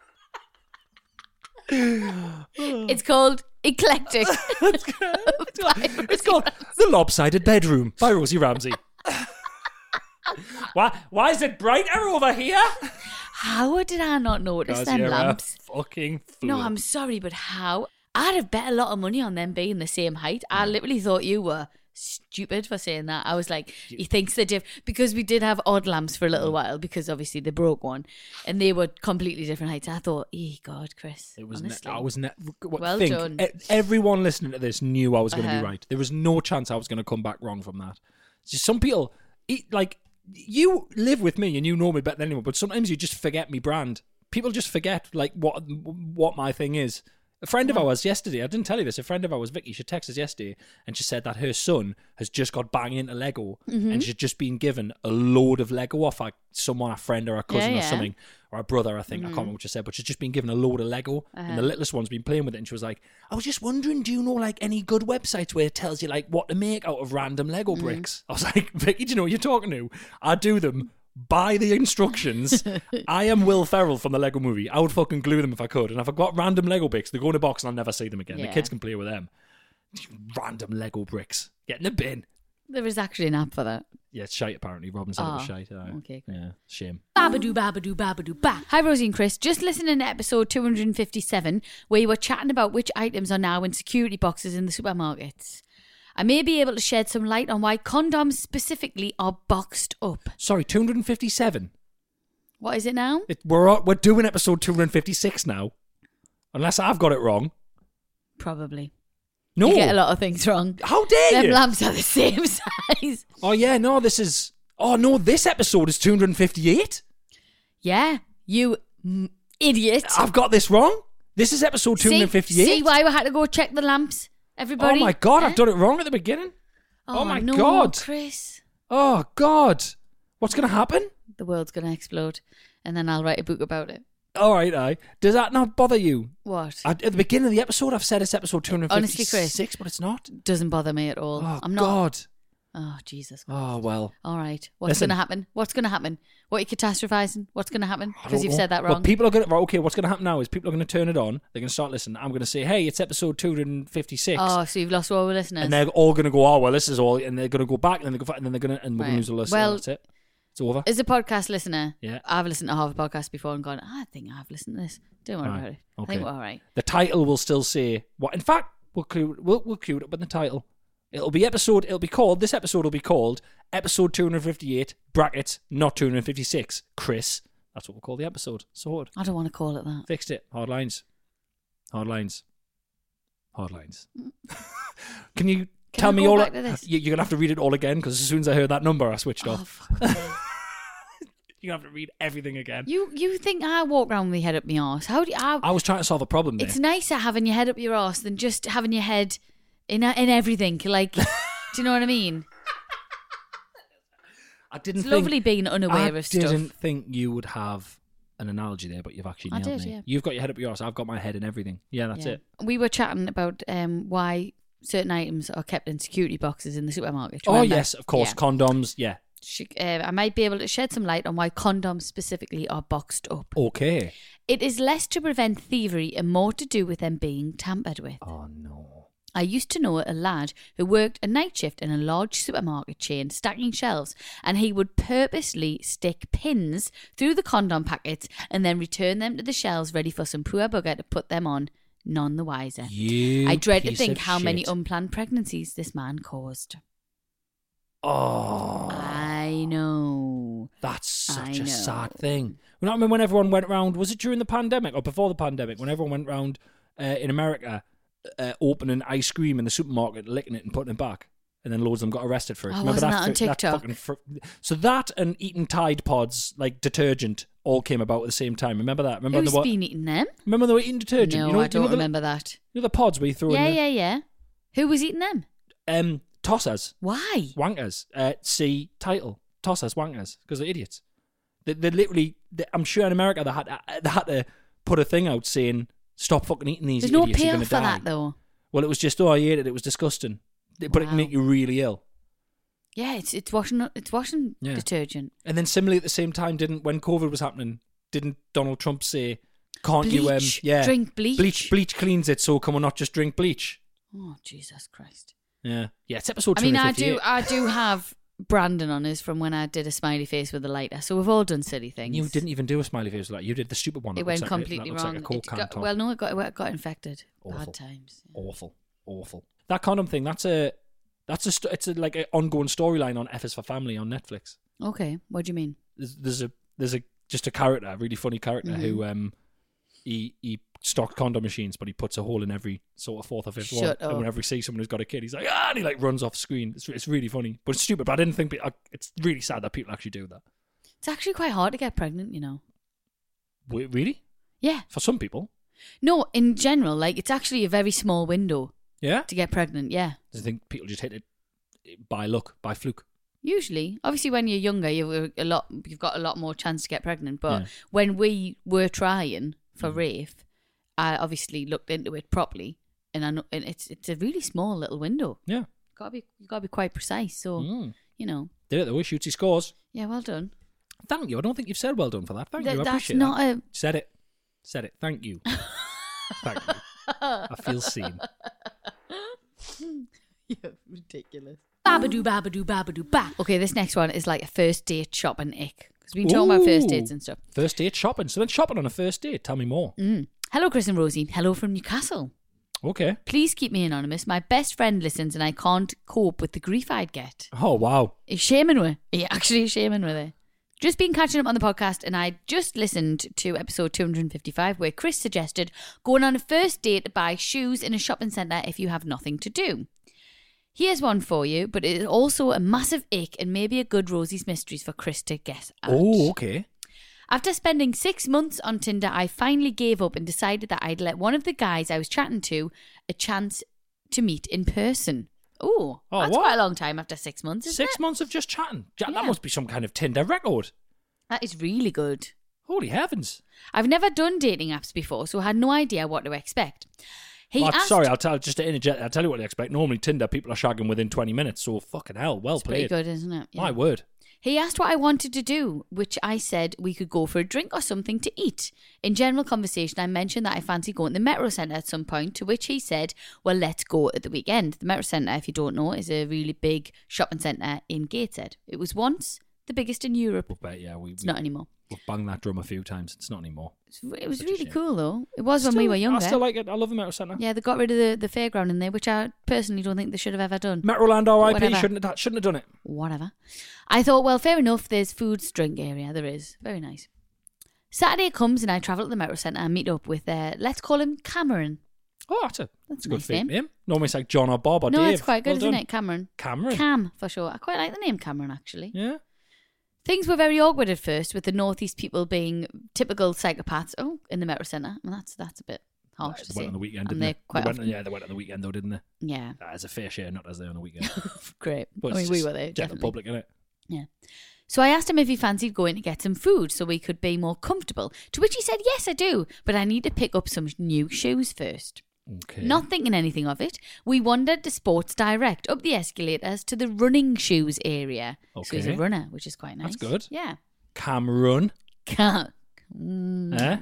It's called Eclectic. It's called, it's called The Lopsided Bedroom by Rosie Ramsey. Why, why is it brighter over here? How did I not notice Because them you're lamps? a fucking fool. No, I'm sorry, but how? I'd have bet a lot of money on them being the same height. I literally thought you were stupid for saying that. I was like, he thinks they're different. Because we did have odd lamps for a little while, because obviously they broke one, and they were completely different heights. I thought, eh, God, Chris. It was. Ne- honestly. I was. Ne- Well think, done. e- Everyone listening to this knew I was going to Uh-huh. be right. There was no chance I was going to come back wrong from that. It's just some people, eat, like you live with me and you know me better than anyone, but sometimes you just forget me brand. People just forget like what what my thing is. A friend of ours yesterday, I didn't tell you this, a friend of ours, Vicky, she texted us yesterday and she said that her son has just got banging into Lego Mm-hmm. and she's just been given a load of Lego off like someone, a friend or a cousin Yeah, or yeah. something, or a brother, I think. Mm-hmm. I can't remember what she said, but she's just been given a load of Lego and Uh-huh. the littlest one's been playing with it and she was like, I was just wondering, do you know like any good websites where it tells you like what to make out of random Lego Mm-hmm. bricks? I was like, Vicky, do you know what you're talking to? I do them by the instructions. I am Will Ferrell from the Lego movie. I would fucking glue them if I could. And if I've got random Lego bricks, they go in a box and I'll never see them again. Yeah. The kids can play with them. Random Lego bricks. Get in the bin. There is actually an app for that. Yeah, it's shite apparently. Robin said it was Oh, shite. Uh, okay, great. Yeah, shame. Babadoo, babadoo, babadoo, ba. Hi, Rosie and Chris. Just listening to episode two hundred fifty-seven, where you were chatting about which items are now in security boxes in the supermarkets. I may be able to shed some light on why condoms specifically are boxed up. Sorry, two hundred fifty-seven. What is it now? It, we're we're doing episode two hundred fifty-six now. Unless I've got it wrong. Probably. No. You get a lot of things wrong. How dare Them you? lamps are the same size. Oh, yeah, no, this is... Oh, no, this episode is two hundred fifty-eight. Yeah, you m- idiot. I've got this wrong. This is episode two hundred fifty-eight. See, see why we had to go check the lamps, everybody? Oh, my God, Eh? I've done it wrong at the beginning. Oh, my no, God. Chris. Oh, God. What's going to happen? The world's going to explode, and then I'll write a book about it. All right, aye. Does that not bother you? What? I, at the beginning of the episode, I've said it's episode two hundred fifty-six, Honestly, Chris. but it's not. Doesn't bother me at all. Oh, I'm not. God. Oh, Jesus. Oh, well. All right. What's Listen. going to happen? What's going to happen? What are you catastrophizing? What's going to happen? I Because don't you've know. said that Well, wrong. people are going to... Okay, what's going to happen now is people are going to turn it on. They're going to start listening. I'm going to say, hey, it's episode two hundred fifty-six. Oh, so you've lost all our listeners. And they're all going to go, oh, well, this is all... And they're going to go back and then, they go, and then they're going to... And we're going Right. to lose the listeners. Well, That's it. It's over. As a podcast listener, Yeah. I've listened to half a podcast before and gone, oh, I think I've listened to this. Don't worry Right. about it. I Okay. think we're all right. The title will still say... What? In fact, we'll cue, we'll, we'll cue it up in the title. It'll be episode... It'll be called... This episode will be called episode two hundred fifty-eight, brackets, not two hundred fifty-six. Chris. That's what we'll call the episode. Sorted. I don't want to call it that. Fixed it. Hard lines. Hard lines. Hard lines. Can you Can tell I me go all... back to this? You, you're going to have to read it all again because as soon as I heard that number, I switched Oh, off. fuck me. You're going to have to read everything again. You you think I walk around with my head up my arse? How do you, I, I was trying to solve a problem there. It's nicer having your head up your arse than just having your head in in everything. Like, do you know what I mean? I didn't It's think, lovely being unaware I of stuff. didn't think you would have an analogy there, but you've actually I nailed did, me. yeah. You've got your head up your arse. I've got my head in everything. Yeah, that's Yeah. it. We were chatting about um, why certain items are kept in security boxes in the supermarket. Oh, remember? yes, of course. Yeah. Condoms, yeah. She, uh, I might be able to shed some light on why condoms specifically are boxed up. Okay. It is less to prevent thievery and more to do with them being tampered with. Oh, no. I used to know a lad who worked a night shift in a large supermarket chain stacking shelves, and he would purposely stick pins through the condom packets and then return them to the shelves ready for some poor bugger to put them on, none the wiser. You I dread to piece think of how many shit. unplanned pregnancies this man caused. Oh. I know. That's such I a know. sad thing. You know, I remember when everyone went around, was it during the pandemic or before the pandemic, when everyone went around uh, in America uh, opening ice cream in the supermarket, licking it and putting it back? And then loads of them got arrested for it. Oh, Remember wasn't that on fr- TikTok? fucking fr- so that and eating Tide Pods, like detergent, all came about at the same time. Remember that? Remember Who's the what? been eating them? Remember they were eating detergent? No, you know, I you don't know the, remember that. You know the pods where you throw Yeah, in the, yeah, yeah. Who was eating them? Um, tossers. Why? Wankers. Uh, see title. Tossers, wankers. Because they're idiots. They, they literally, they, I'm sure in America they had, they had to put a thing out saying, stop fucking eating these There's no idiots, you're pill gonna for die. that, though. Well, it was just, oh, I ate it. It was disgusting. But it Wow. can make you really ill. Yeah, it's it's washing it's washing Yeah. detergent. And then similarly at the same time, didn't when COVID was happening, didn't Donald Trump say, can't you, um, Bleach. yeah, Drink bleach. Bleach, bleach cleans it, so can we not just drink bleach? Oh, Jesus Christ. Yeah. Yeah, it's episode I two mean, I fifty-eight. do I do have Brandon on us from when I did a smiley face with a lighter, so we've all done silly things. You didn't even do a smiley face like you did the stupid one. It that went looks like, completely that looks wrong. Like a Coke It can got, top. well, no, it got it got infected. Awful. Bad times. Awful. Awful. That condom thing, that's a, that's a, st- it's a, like an ongoing storyline on F is for Family on Netflix. Okay, what do you mean? There's, there's a, there's a, just a character, a really funny character Mm-hmm. who, um, he, he stocks condom machines, but he puts a hole in every sort of fourth or fifth one. Shut And up. whenever he sees someone who's got a kid, he's like, ah, and he like runs off screen. It's, it's really funny, but it's stupid. But I didn't think, pe- I, it's really sad that people actually do that. It's actually quite hard to get pregnant, you know. Wait, really? Yeah. For some people? No, in general, like it's actually a very small window Yeah. to get pregnant. Yeah. I think people just hit it by luck, by fluke. Usually, obviously, when you're younger, you've a lot. You've got a lot more chance to get pregnant. But Yeah. when we were trying for Mm. Rafe, I obviously looked into it properly, and I know and it's it's a really small little window. Yeah. Gotta be you gotta be quite precise. So Mm. you know, Did it the way shoots, he scores. yeah, well done. Thank you. I don't think you've said well done for that. Thank Th- you. I that's appreciate not that. a. Said it. Said it. Thank you. Thank you. I feel seen. You're ridiculous. Babadoo, babadoo, babadoo, ba. Okay, this next one is like a first date shopping ick. Because we've been talking about first Ooh. dates and stuff. First date shopping. So then shopping on a first date. Tell me more. Mm. Hello, Chris and Rosie. Hello from Newcastle. Okay. Please keep me anonymous. My best friend listens and I can't cope with the grief I'd get. Oh, wow. He's shaming with He actually is shaming with it. Just been catching up on the podcast and I just listened to episode two hundred fifty-five where Chris suggested going on a first date to buy shoes in a shopping centre if you have nothing to do. Here's one for you, but it is also a massive ick and maybe a good Rosie's Mysteries for Chris to guess at. Oh, okay. After spending six months on Tinder, I finally gave up and decided that I'd let one of the guys I was chatting to a chance to meet in person. Ooh, Oh, that's what? quite a long time after six months, isn't Six it? months of just chatting. Ja- That Yeah. must be some kind of Tinder record. That is really good. Holy heavens. I've never done dating apps before, so I had no idea what to expect. He Well, asked, sorry, I'll tell just to interject. I'll tell you what I expect. Normally, Tinder people are shagging within twenty minutes. So fucking hell, well It's pretty played. good, isn't it? My Yeah. word. He asked what I wanted to do, which I said we could go for a drink or something to eat. In general conversation, I mentioned that I fancy going to the Metro Centre at some point, to which he said, well, let's go at the weekend. The Metro Centre, if you don't know, is a really big shopping centre in Gateshead. It was once the biggest in Europe. But yeah, we, It's not anymore. we've banged that drum a few times. It's not anymore. It was Such a really shame. cool, though. It was when we Still- were younger. I still like it. I love the Metro Centre. Yeah, they got rid of the, the fairground in there, which I personally don't think they should have ever done. Metroland R I P Whatever. shouldn't have, shouldn't have done it. Whatever. I thought, well, fair enough, there's foods, drink area. There is. Very nice. Saturday comes and I travel to the Metro Centre and meet up with, uh, let's call him Cameron. Oh, that's a, That's a good nice fake name. name. Normally it's like John or Bob or no, Dave. it's quite good, Well isn't done. it? Cameron. Cameron. Cam, for sure. I quite like the name Cameron, actually. Yeah. Things were very awkward at first, with the Northeast people being typical psychopaths. Oh, in the Metro Centre. Well, that's that's a bit harsh to They say. went on the weekend, And didn't they're they? quite They went, often- yeah, they went on the weekend though, didn't they? Yeah, Uh, as a fair share, not as they on the weekend. great. But I it's mean, we just were there, general definitely. public, innit? Yeah. So I asked him if he fancied going to get some food so we could be more comfortable. To which he said, yes, I do, but I need to pick up some new shoes first. Okay. Not thinking anything of it, we wandered to Sports Direct up the escalators to the running shoes area. So he's a Okay. runner, which is quite nice. That's good. Yeah. Cameron. Ca- mm, Eh?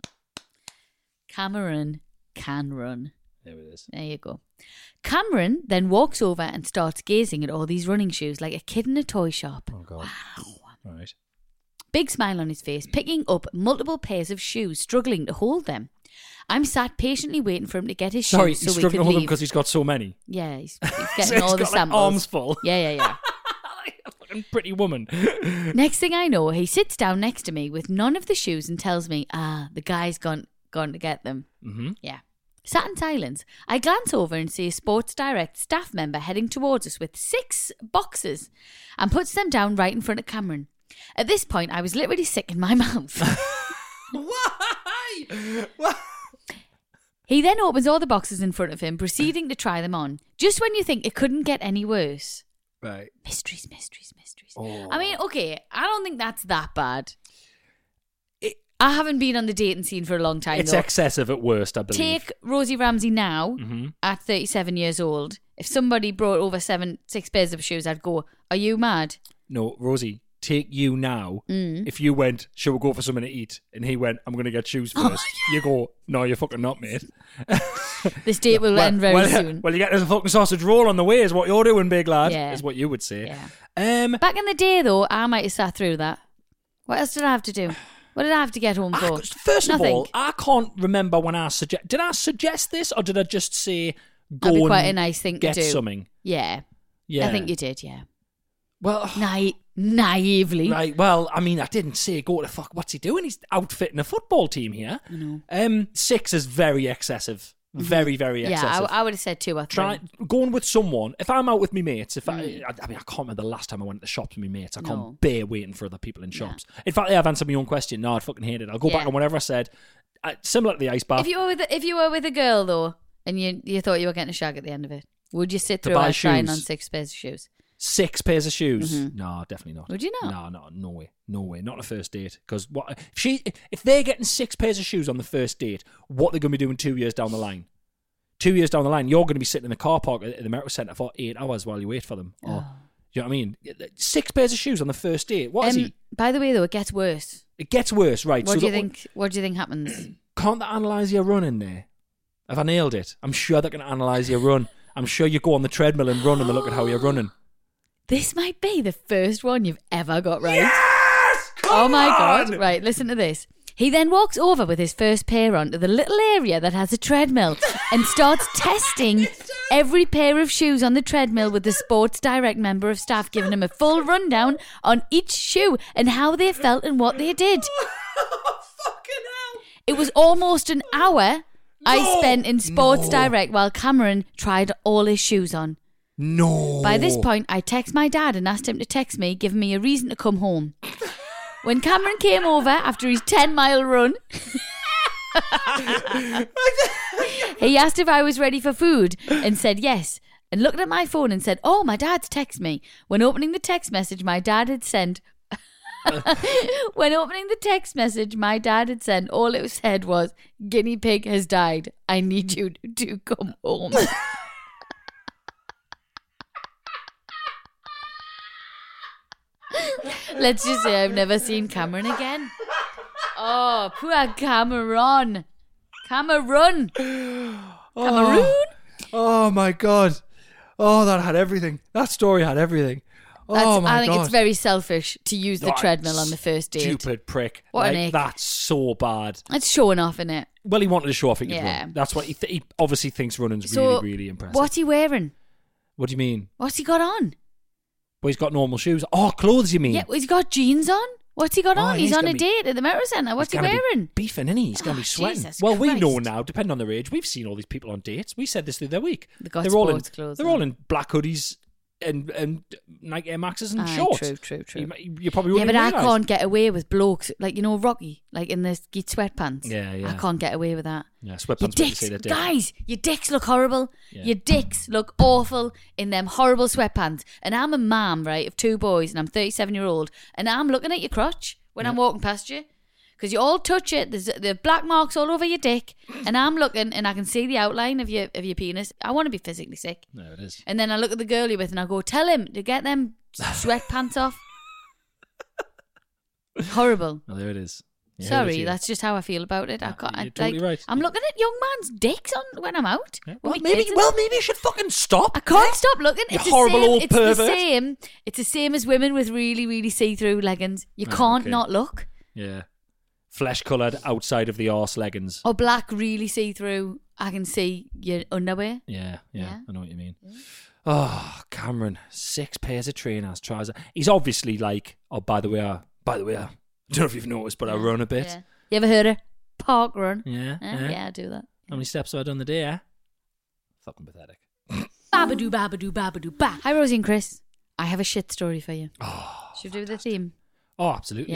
Cameron can run. There it is. There you go. Cameron then walks over and starts gazing at all these running shoes like a kid in a toy shop. Oh, God. All right. Big smile on his face, picking up multiple pairs of shoes, struggling to hold them. I'm sat patiently waiting for him to get his Sorry, shoes he's so we struggling could to hold them leave. because he's got so many. Yeah, he's, he's So getting he's all the got, like, samples. arms full. Yeah, yeah, yeah. Like a fucking pretty woman. Next thing I know, he sits down next to me with none of the shoes and tells me, ah, the guy's gone gone to get them. Mm-hmm. Yeah. Sat in silence. I glance over and see a Sports Direct staff member heading towards us with six boxes and puts them down right in front of Cameron. At this point, I was literally sick in my mouth. Why? Why? He then opens all the boxes in front of him, proceeding to try them on. Just when you think it couldn't get any worse. Right. Mysteries, mysteries, mysteries. Oh. I mean, okay, I don't think that's that bad. It, I haven't been on the dating scene for a long time. It's though. excessive at worst, I believe. Take Rosie Ramsey now Mm-hmm. at thirty-seven years old. If somebody brought over seven, six pairs of shoes, I'd go, are you mad? No, Rosie, take you now. Mm. If you went, shall we go for something to eat? And he went, I'm going to get shoes first. You go, no, you're fucking not, mate. This date will well, end very well, soon. Well, you get a fucking sausage roll on the way is what you're doing, big lad, Yeah. is what you would say. Yeah. Um, Back in the day, though, I might have sat through that. What else did I have to do? What did I have to get home for? I, first Nothing. of all, I can't remember when I suggest. Did I suggest this, or did I just say go That'd be and quite a nice thing to get do. something? Yeah. Yeah, I think you did, yeah. Well, Naive, naively. right. Well, I mean, I didn't say go to fuck. What's he doing? He's outfitting a football team here. I know. Um, six is very excessive. Very, very Yeah, excessive. I, I would have said two or three. Try going with someone. If I'm out with my mates, if I, Mm. I, I mean, I can't remember the last time I went to the shops with my mates. I can't No. bear waiting for other people in shops. In fact, I've answered my own question. No, I'd fucking hate it. I'll go Yeah. back on whatever I said. Uh, similar to the ice bath. If you were with a, if you were with a girl though, and you you thought you were getting a shag at the end of it, would you sit To through buy her trying shoes? on six pairs of shoes? Six pairs of shoes? Mhm. No, definitely not. Would you not? No, no, no way, no way. Not on a first date. Because what if she? If they're getting six pairs of shoes on the first date, what they're going to be doing two years down the line? Two years down the line, you're going to be sitting in the car park at the Metro Centre for eight hours while you wait for them. Or, you know what I mean? Six pairs of shoes on the first date. What is Um, he? By the way, though, it gets worse. It gets worse, right? What so do you that- think? What do you think happens? Can't they analyse your run in there? Have I nailed it? I'm sure they're going to analyse your run. I'm sure you go on the treadmill and run and they look at how you're running. This might be the first one you've ever got right. Yes! Come Oh my on! god! Right, listen to this. He then walks over with his first pair on to the little area that has a treadmill and starts testing every pair of shoes on the treadmill with the Sports Direct member of staff giving him a full rundown on each shoe and how they felt and what they did. Fucking hell! It was almost an hour I No! spent in Sports No. Direct while Cameron tried all his shoes on. No. By this point, I text my dad and asked him to text me, giving me a reason to come home. When Cameron came over after his ten mile run, he asked if I was ready for food and said yes, and looked at my phone and said, oh, my dad's text me. When opening the text message my dad had sent, when opening the text message my dad had sent, all it said was, guinea pig has died. I need you to come home. Let's just say I've never seen Cameron again. Oh, poor Cameron. Cameron. Cameroon. Oh my god. Oh, that had everything. That story had everything. Oh That's, my I think god. it's very selfish to use the Oh, treadmill on the first date. Stupid prick. What an like, ick. That's so bad. It's showing off, innit? Well, he wanted to show off he could Yeah. run. That's what he, th- he obviously thinks running's So, really, really impressive. what's he wearing? What do you mean? What's he got on? Well, he's got normal shoes. Oh, clothes, you mean? Yeah, he's got jeans on. What's he got Oh, on? yeah, he's, he's on a gonna be- date at the Metro Centre. What's he He's gonna be wearing? beefing, isn't he? He's going to Oh, be sweating. Jesus well, we know Christ. now, depending on their age, we've seen all these people on dates. We said this the other week. They got they're all in, sports clothes They're on. all in black hoodies and, and Nike Air Maxes and Aye, shorts. true, true, true. You, you probably Yeah, wouldn't but I even realise. can't get away with blokes like you know Rocky, like in the skeet sweatpants. Yeah, yeah. I can't get away with that. Yeah, Your sweatpants make you dicks, say they're dick. guys, your dicks look horrible. Yeah. Your dicks look awful in them horrible sweatpants. And I'm a mum, right, of two boys, and I'm thirty-seven year old, and I'm looking at your crotch when I'm walking past you. Because you all touch it, there's the black marks all over your dick, and I'm looking and I can see the outline of your of your penis. I want to be physically sick. No, it is. And then I look at the girl you're with and I go, tell him to get them sweatpants off. Horrible. Oh, there it is. You heard it Sorry, here. that's just how I feel about it. I Yeah, can't, you're I, totally like, right. I'm looking at young man's dicks on when I'm out. Yeah. with Well, my maybe, kids and- well, maybe you should fucking stop. I can't stop looking. You It's the horrible same, old it's pervert. the same. It's the same as women with really, really see-through leggings. You Oh, can't okay. not look. Yeah. Flesh coloured outside of the arse leggings. Or black, really see-through. I can see your underwear. Yeah, yeah, Yeah. I know what you mean. Oh, Cameron, six pairs of trainers, trousers. He's obviously like, oh, by the way, I, by the way, I, I don't know if you've noticed, but I run a bit. Yeah. You ever heard of park run? Yeah, Yeah, yeah. yeah, I do that. How many steps have I done the day, eh? Fucking pathetic. Babadoo, babadoo, babadoo, ba. Hi, Rosie and Chris. I have a shit story for you. Should we do the theme? Oh, absolutely. Yeah?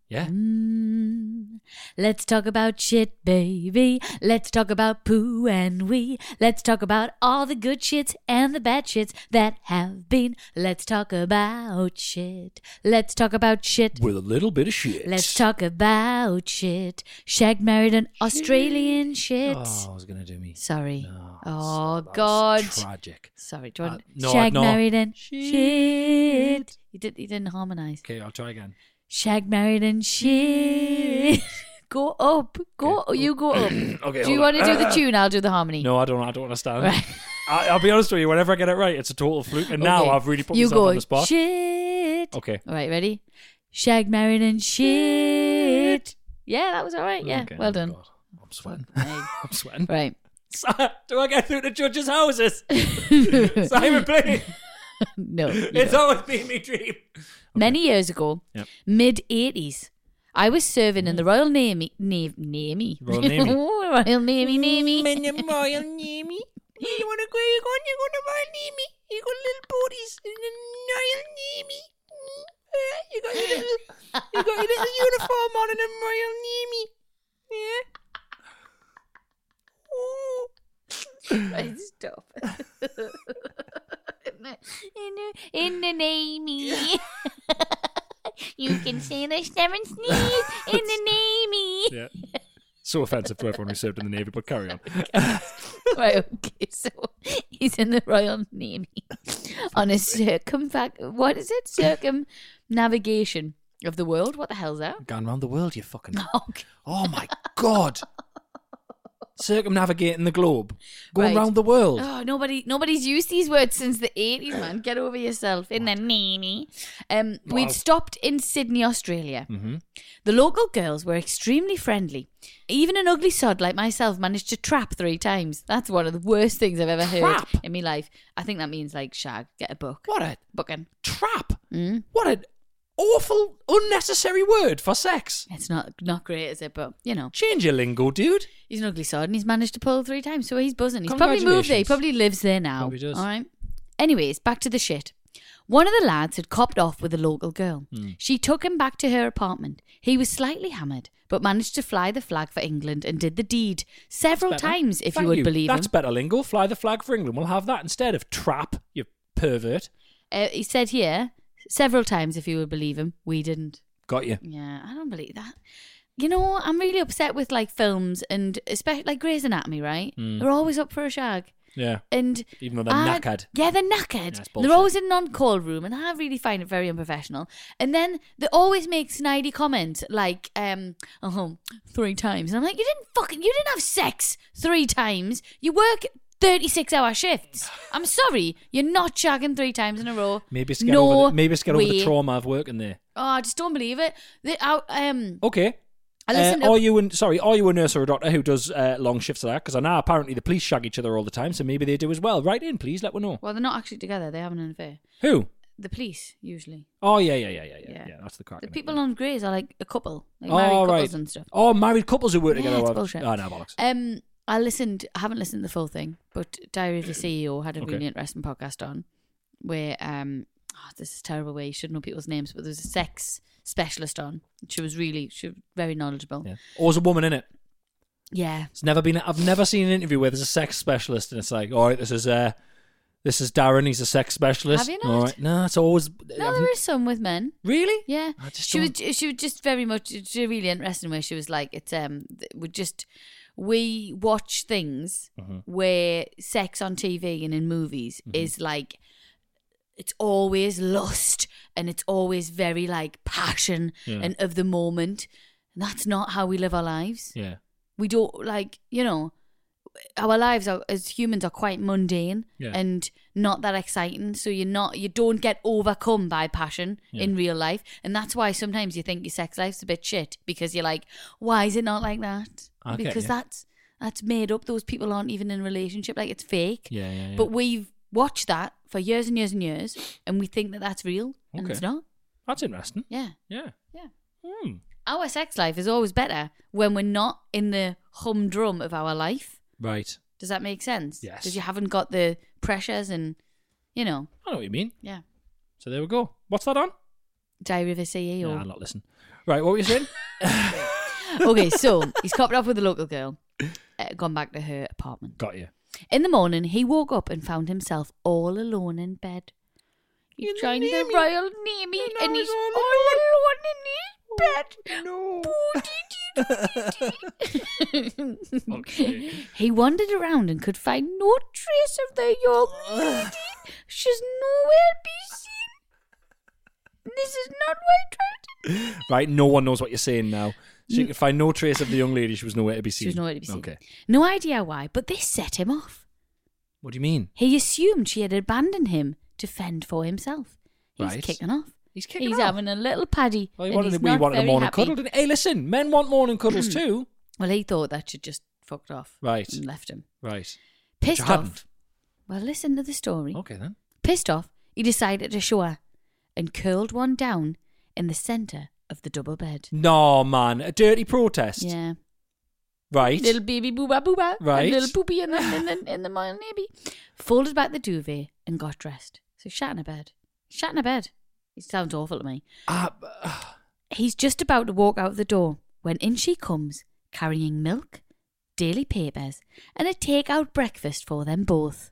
Yeah. Mm, let's talk about shit, baby. Let's talk about poo and wee. Let's talk about all the good shits and the bad shits that have been. Let's talk about shit. Let's talk about shit. With a little bit of shit. Let's talk about shit. Shag married an Australian shit. Oh, I was going to do me. Sorry. No, oh, that was God. tragic. Sorry, do you want Uh, no, Shag no. married and Shit. shit. He, did, he didn't harmonise. Okay, I'll try again. Shag married and shit. Go up. Go. Okay. You go up. Okay, Do you hold want to do on. the tune? I'll do the harmony. No, I don't. I don't understand. Right. I, I'll be honest with you. Whenever I get it right, it's a total fluke. And now Okay. I've really put you myself go, on the spot. Shit. Okay. All right, ready? Shag married and shit. Yeah, that was all right. Yeah, Okay, well oh done. God. I'm sweating. Hey. I'm sweating. Right. Do I get through the judges' houses? Simon, please. No. you It's don't. always been my dream. Many years ago, Yep. mid eighties, I was serving in the Royal Navy. Navy. Navy. Royal Navy. Royal Navy. Navy. Royal Navy. You want to go? You going? You going to Royal Navy? You got little booties in the Royal Navy. You got your little, you got your little uniform on in the Royal Navy. Yeah. Ooh. Right, stop. in, the, in, the, in the Navy. You can say the seven sneeze in the Navy. Yeah. So offensive to everyone who served in the Navy, but carry on. Right, okay, so he's in the Royal Navy on a circumfac... What is it? Circumnavigation of the world? What the hell's that? Gone round the world, you fucking... Okay. Oh my God. Circumnavigating the globe. Going Right. round the world. Oh, nobody, nobody's used these words since the eighties, man. Get over yourself. In the Navy. Um, We'd stopped in Sydney, Australia. Mm-hmm. The local girls were extremely friendly. Even an ugly sod like myself managed to trap three times. That's one of the worst things I've ever heard Trap? in my life. I think that means like shag, get a book. What a Booking. trap. Mm. What an awful, unnecessary word for sex. It's not not great, is it? But, you know, Change your lingo, dude. he's an ugly sod and he's managed to pull three times. So he's buzzing. He's probably moved there. He Congratulations. probably lives there now. Probably does. All right. Anyways, back to the shit. One of the lads had copped off with a local girl. Hmm. She took him back to her apartment. He was slightly hammered, but managed to fly the flag for England and did the deed several Better. times, if Thank you would believe That's him. better lingo. Fly the flag for England. We'll have that instead of trap, you pervert. Uh, he said here, several times, if you would believe him. We didn't. Got you. Yeah, I don't believe that. You know, I'm really upset with like films and especially like Grey's Anatomy, right? Mm. They're always up for a shag. Yeah. And Even though they're I- knackered. Yeah, they're knackered. Yeah, it's they're bullshit. always in non-call room, and I really find it very unprofessional. And then they always make snidey comments like, um, "Oh, three times," and I'm like, "You didn't fucking, you didn't have sex three times. You work thirty-six hour shifts. I'm sorry, you're not shagging three times in a row. Maybe it's get, no over, the, maybe it's get over the way. trauma of working there. Oh, I just don't believe it. They, I, um, Okay. I listened Uh, to- are you an, sorry, are you a nurse or a doctor who does uh, long shifts of that? Because I know apparently the police shag each other all the time, so maybe they do as well. Write in, please. Let me know. well, they're not actually together. They're having an affair. Who? The police usually. Oh yeah, yeah, yeah, yeah, yeah. Yeah. Yeah, that's the crack. The innit? people on Grey's are like a couple, like Oh, married couples right. and stuff. Oh, married couples who work Yeah, together. it's Well, bullshit. Oh no, bollocks. Um, I listened. I haven't listened to the full thing, but Diary of a C E O had a Okay. really interesting podcast on where um, oh, this is a terrible way. You should know people's names, but there was a sex specialist on. She was really, she was very knowledgeable. Yeah. Always a woman in it. Yeah. It's never been. I've never seen an interview where there's a sex specialist and it's like, all right, this is uh, this is Darren. He's a sex specialist. Have you not? All right. No, it's always. No, I've- there is some with men. Really? Yeah, I just she was. don't- She was just very much. It's a really interesting where she was like, "It's um, th- we just we watch things Mm-hmm. where sex on T V and in movies is like." It's always lust and it's always very like passion Yeah. and of the moment. And that's not how we live our lives. Yeah. We don't like, you know, our lives are, as humans are quite mundane Yeah. and not that exciting. So you're not, you don't get overcome by passion Yeah. in real life. And that's why sometimes you think your sex life's a bit shit because you're like, why is it not like that? I get because you. that's, that's made up. Those people aren't even in a relationship. Like it's fake. Yeah, yeah, yeah. But we've watched that for years and years and years, and we think that that's real, and Okay. it's not. That's interesting. Yeah, Yeah. yeah. Hmm. Our sex life is always better when we're not in the humdrum of our life. Right. Does that make sense? Yes. Because you haven't got the pressures and, you know, I know what you mean. yeah. So there we go. What's that on? Diary of a C E O. Yeah, I'll not listen. Right, what were you saying? Okay, so he's copped off with a local girl, uh, gone back to her apartment. Got you. In the morning, he woke up and found himself all alone in bed. He joined the Royal Navy and he's all alone in his bed. No. Okay. He wandered around and could find no trace of the young lady. She's nowhere to be seen. This is not right, right? Right, no one knows what you're saying now. She could find no trace of the young lady. She was nowhere to be seen. She was nowhere to be seen. Okay. No idea why, but this set him off. What do you mean? He assumed she had abandoned him to fend for himself. He's Right. kicking off. He's kicking He's off. having a little paddy. Well, he and wanted, he's we not wanted a very morning happy. cuddle. Didn't he? Hey, listen, men want morning cuddles too. Well, he thought that she'd just fucked off. Right. And left him. Right. Pissed you off. hadn't. Well, listen to the story. Okay, then. Pissed off, he decided to show her and curled one down in the centre of the double bed. No, man. A dirty protest. Yeah. Right. Little baby booba booba. Right. And little poopy in the, in the, in the mile maybe. Folded back the duvet and got dressed. So shat in a bed. Shat in a bed. It sounds awful to me. Uh, He's just about to walk out the door when in she comes, carrying milk, daily papers, and a take-out breakfast for them both.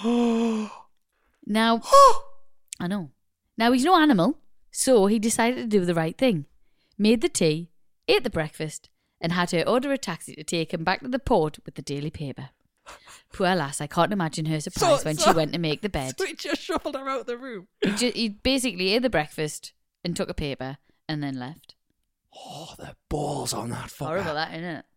Now, I know. Now, he's no animal, so he decided to do the right thing. Made the tea, ate the breakfast, and had her order a taxi to take him back to the port with the daily paper. Poor lass, I can't imagine her surprise So- when so- she went to make the bed. So he just shuffled her out the room. He, ju- he basically ate the breakfast and took a paper and then left. Oh, the balls on that fucker. Horrible, that, isn't it?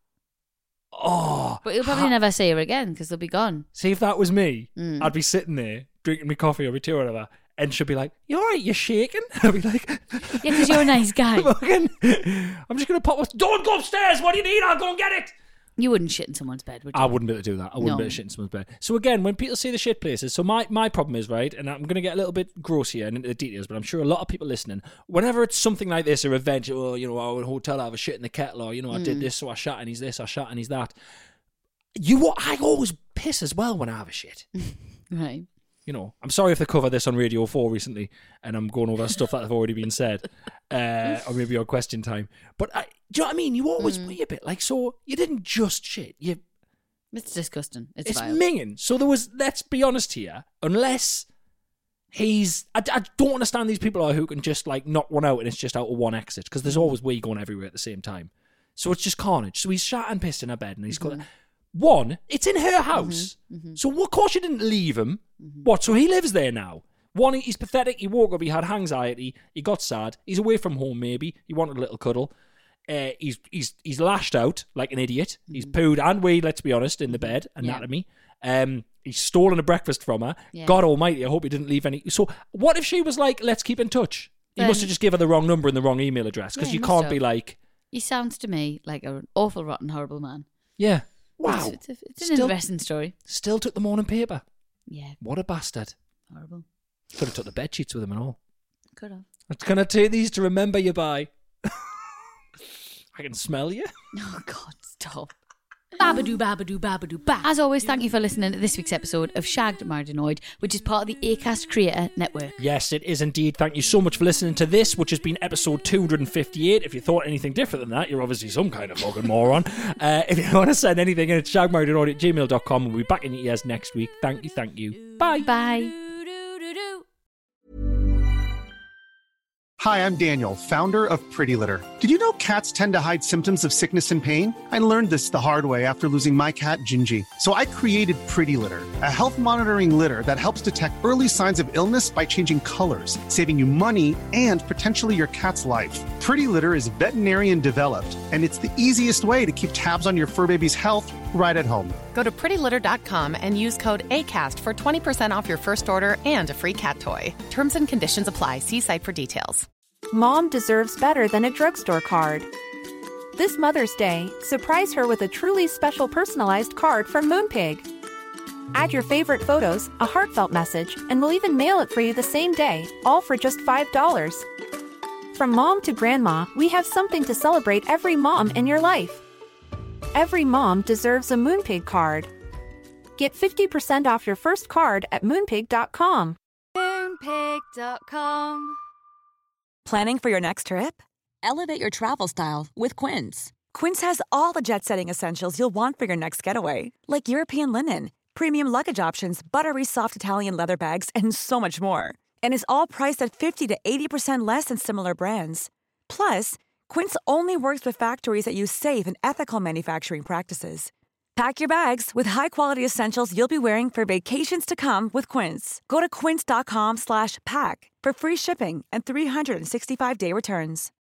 Oh. But he'll probably ha- never see her again because they'll be gone. See, if that was me, Mm. I'd be sitting there drinking my coffee or my tea or whatever, and she'd be like, "You all right? You're shaking?" I'd be like, Yeah, because you're a nice guy. Fucking, I'm just going to pop... Don't go upstairs. What do you need? I'll go and get it. You wouldn't shit in someone's bed, would you? I wouldn't be able to do that. I wouldn't No. be able to shit in someone's bed. So again, when people say the shit places, so my, my problem is, right, and I'm going to get a little bit gross here and into the details, but I'm sure a lot of people listening, whenever it's something like this, or event, oh, you know, I went to a hotel, I have a shit in the kettle, or, you know, I did this, so I shot and he's this, I shot and he's that. You, I always piss as well when I have a shit. Right. You know, I'm sorry if they covered this on Radio four recently and I'm going over stuff that have already been said, uh, or maybe on Question Time. But I, do you know what I mean? You always Mm. wee a bit. Like, so you didn't just shit. You It's disgusting. It's, It's vile. minging. So there was, let's be honest here, unless he's, I, I don't understand these people who can just like knock one out and it's just out of one exit, because there's always wee going everywhere at the same time. So it's just carnage. So he's shot and pissed in her bed and he's got, one, it's in her house. So of course you didn't leave him. What, so he lives there now? One, he's pathetic. He woke up, he had anxiety, he got sad, he's away from home maybe, he wanted a little cuddle. Uh, he's he's he's lashed out like an idiot. He's pooed and weed, let's be honest, in the bed. Anatomy. Yeah. Um, he's stolen a breakfast from her. Yeah. God almighty, I hope he didn't leave any. So what if she was like, let's keep in touch? He Then- must have just given her the wrong number and the wrong email address, because Yeah, you he must can't have. be like, He sounds to me like an awful, rotten, horrible man. yeah, wow. It's, it's, a- it's an Still- interesting story. Still took the morning paper. Yeah, What a bastard. horrible. Could have took the bed sheets with him and all. Could have. Can I take these to remember you by? I can smell you. Oh, God, stop. Babadoo, babadoo, babadoo, ba. As always, thank you for listening to this week's episode of Shagged Married Annoyed, which is part of the Acast Creator Network. Yes, it is indeed. Thank you so much for listening to this, which has been episode two hundred fifty-eight. If you thought anything different than that, you're obviously some kind of fucking moron. Uh, if you want to send anything in, it's shagmarriedannoyed at gmail dot com. We'll be back in your ears next week. Thank you, thank you. Bye. Bye. Hi, I'm Daniel, founder of Pretty Litter. Did you know cats tend to hide symptoms of sickness and pain? I learned this the hard way after losing my cat, Gingy. So I created Pretty Litter, a health monitoring litter that helps detect early signs of illness by changing colors, saving you money and potentially your cat's life. Pretty Litter is veterinarian developed, and it's the easiest way to keep tabs on your fur baby's health right at home. Go to pretty litter dot com and use code ACAST for twenty percent off your first order and a free cat toy. Terms and conditions apply. See site for details. Mom deserves better than a drugstore card. This Mother's Day, surprise her with a truly special personalized card from Moonpig. Add your favorite photos, a heartfelt message, and we'll even mail it for you the same day, all for just five dollars. From mom to grandma, we have something to celebrate every mom in your life. Every mom deserves a Moonpig card. Get fifty percent off your first card at moonpig dot com. Moonpig dot com. Planning for your next trip? Elevate your travel style with Quince. Quince has all the jet-setting essentials you'll want for your next getaway, like European linen, premium luggage options, buttery soft Italian leather bags, and so much more. And is all priced at fifty to eighty percent less than similar brands. Plus, Quince only works with factories that use safe and ethical manufacturing practices. Pack your bags with high-quality essentials you'll be wearing for vacations to come with Quince. Go to quince.com slash pack for free shipping and three sixty-five day returns.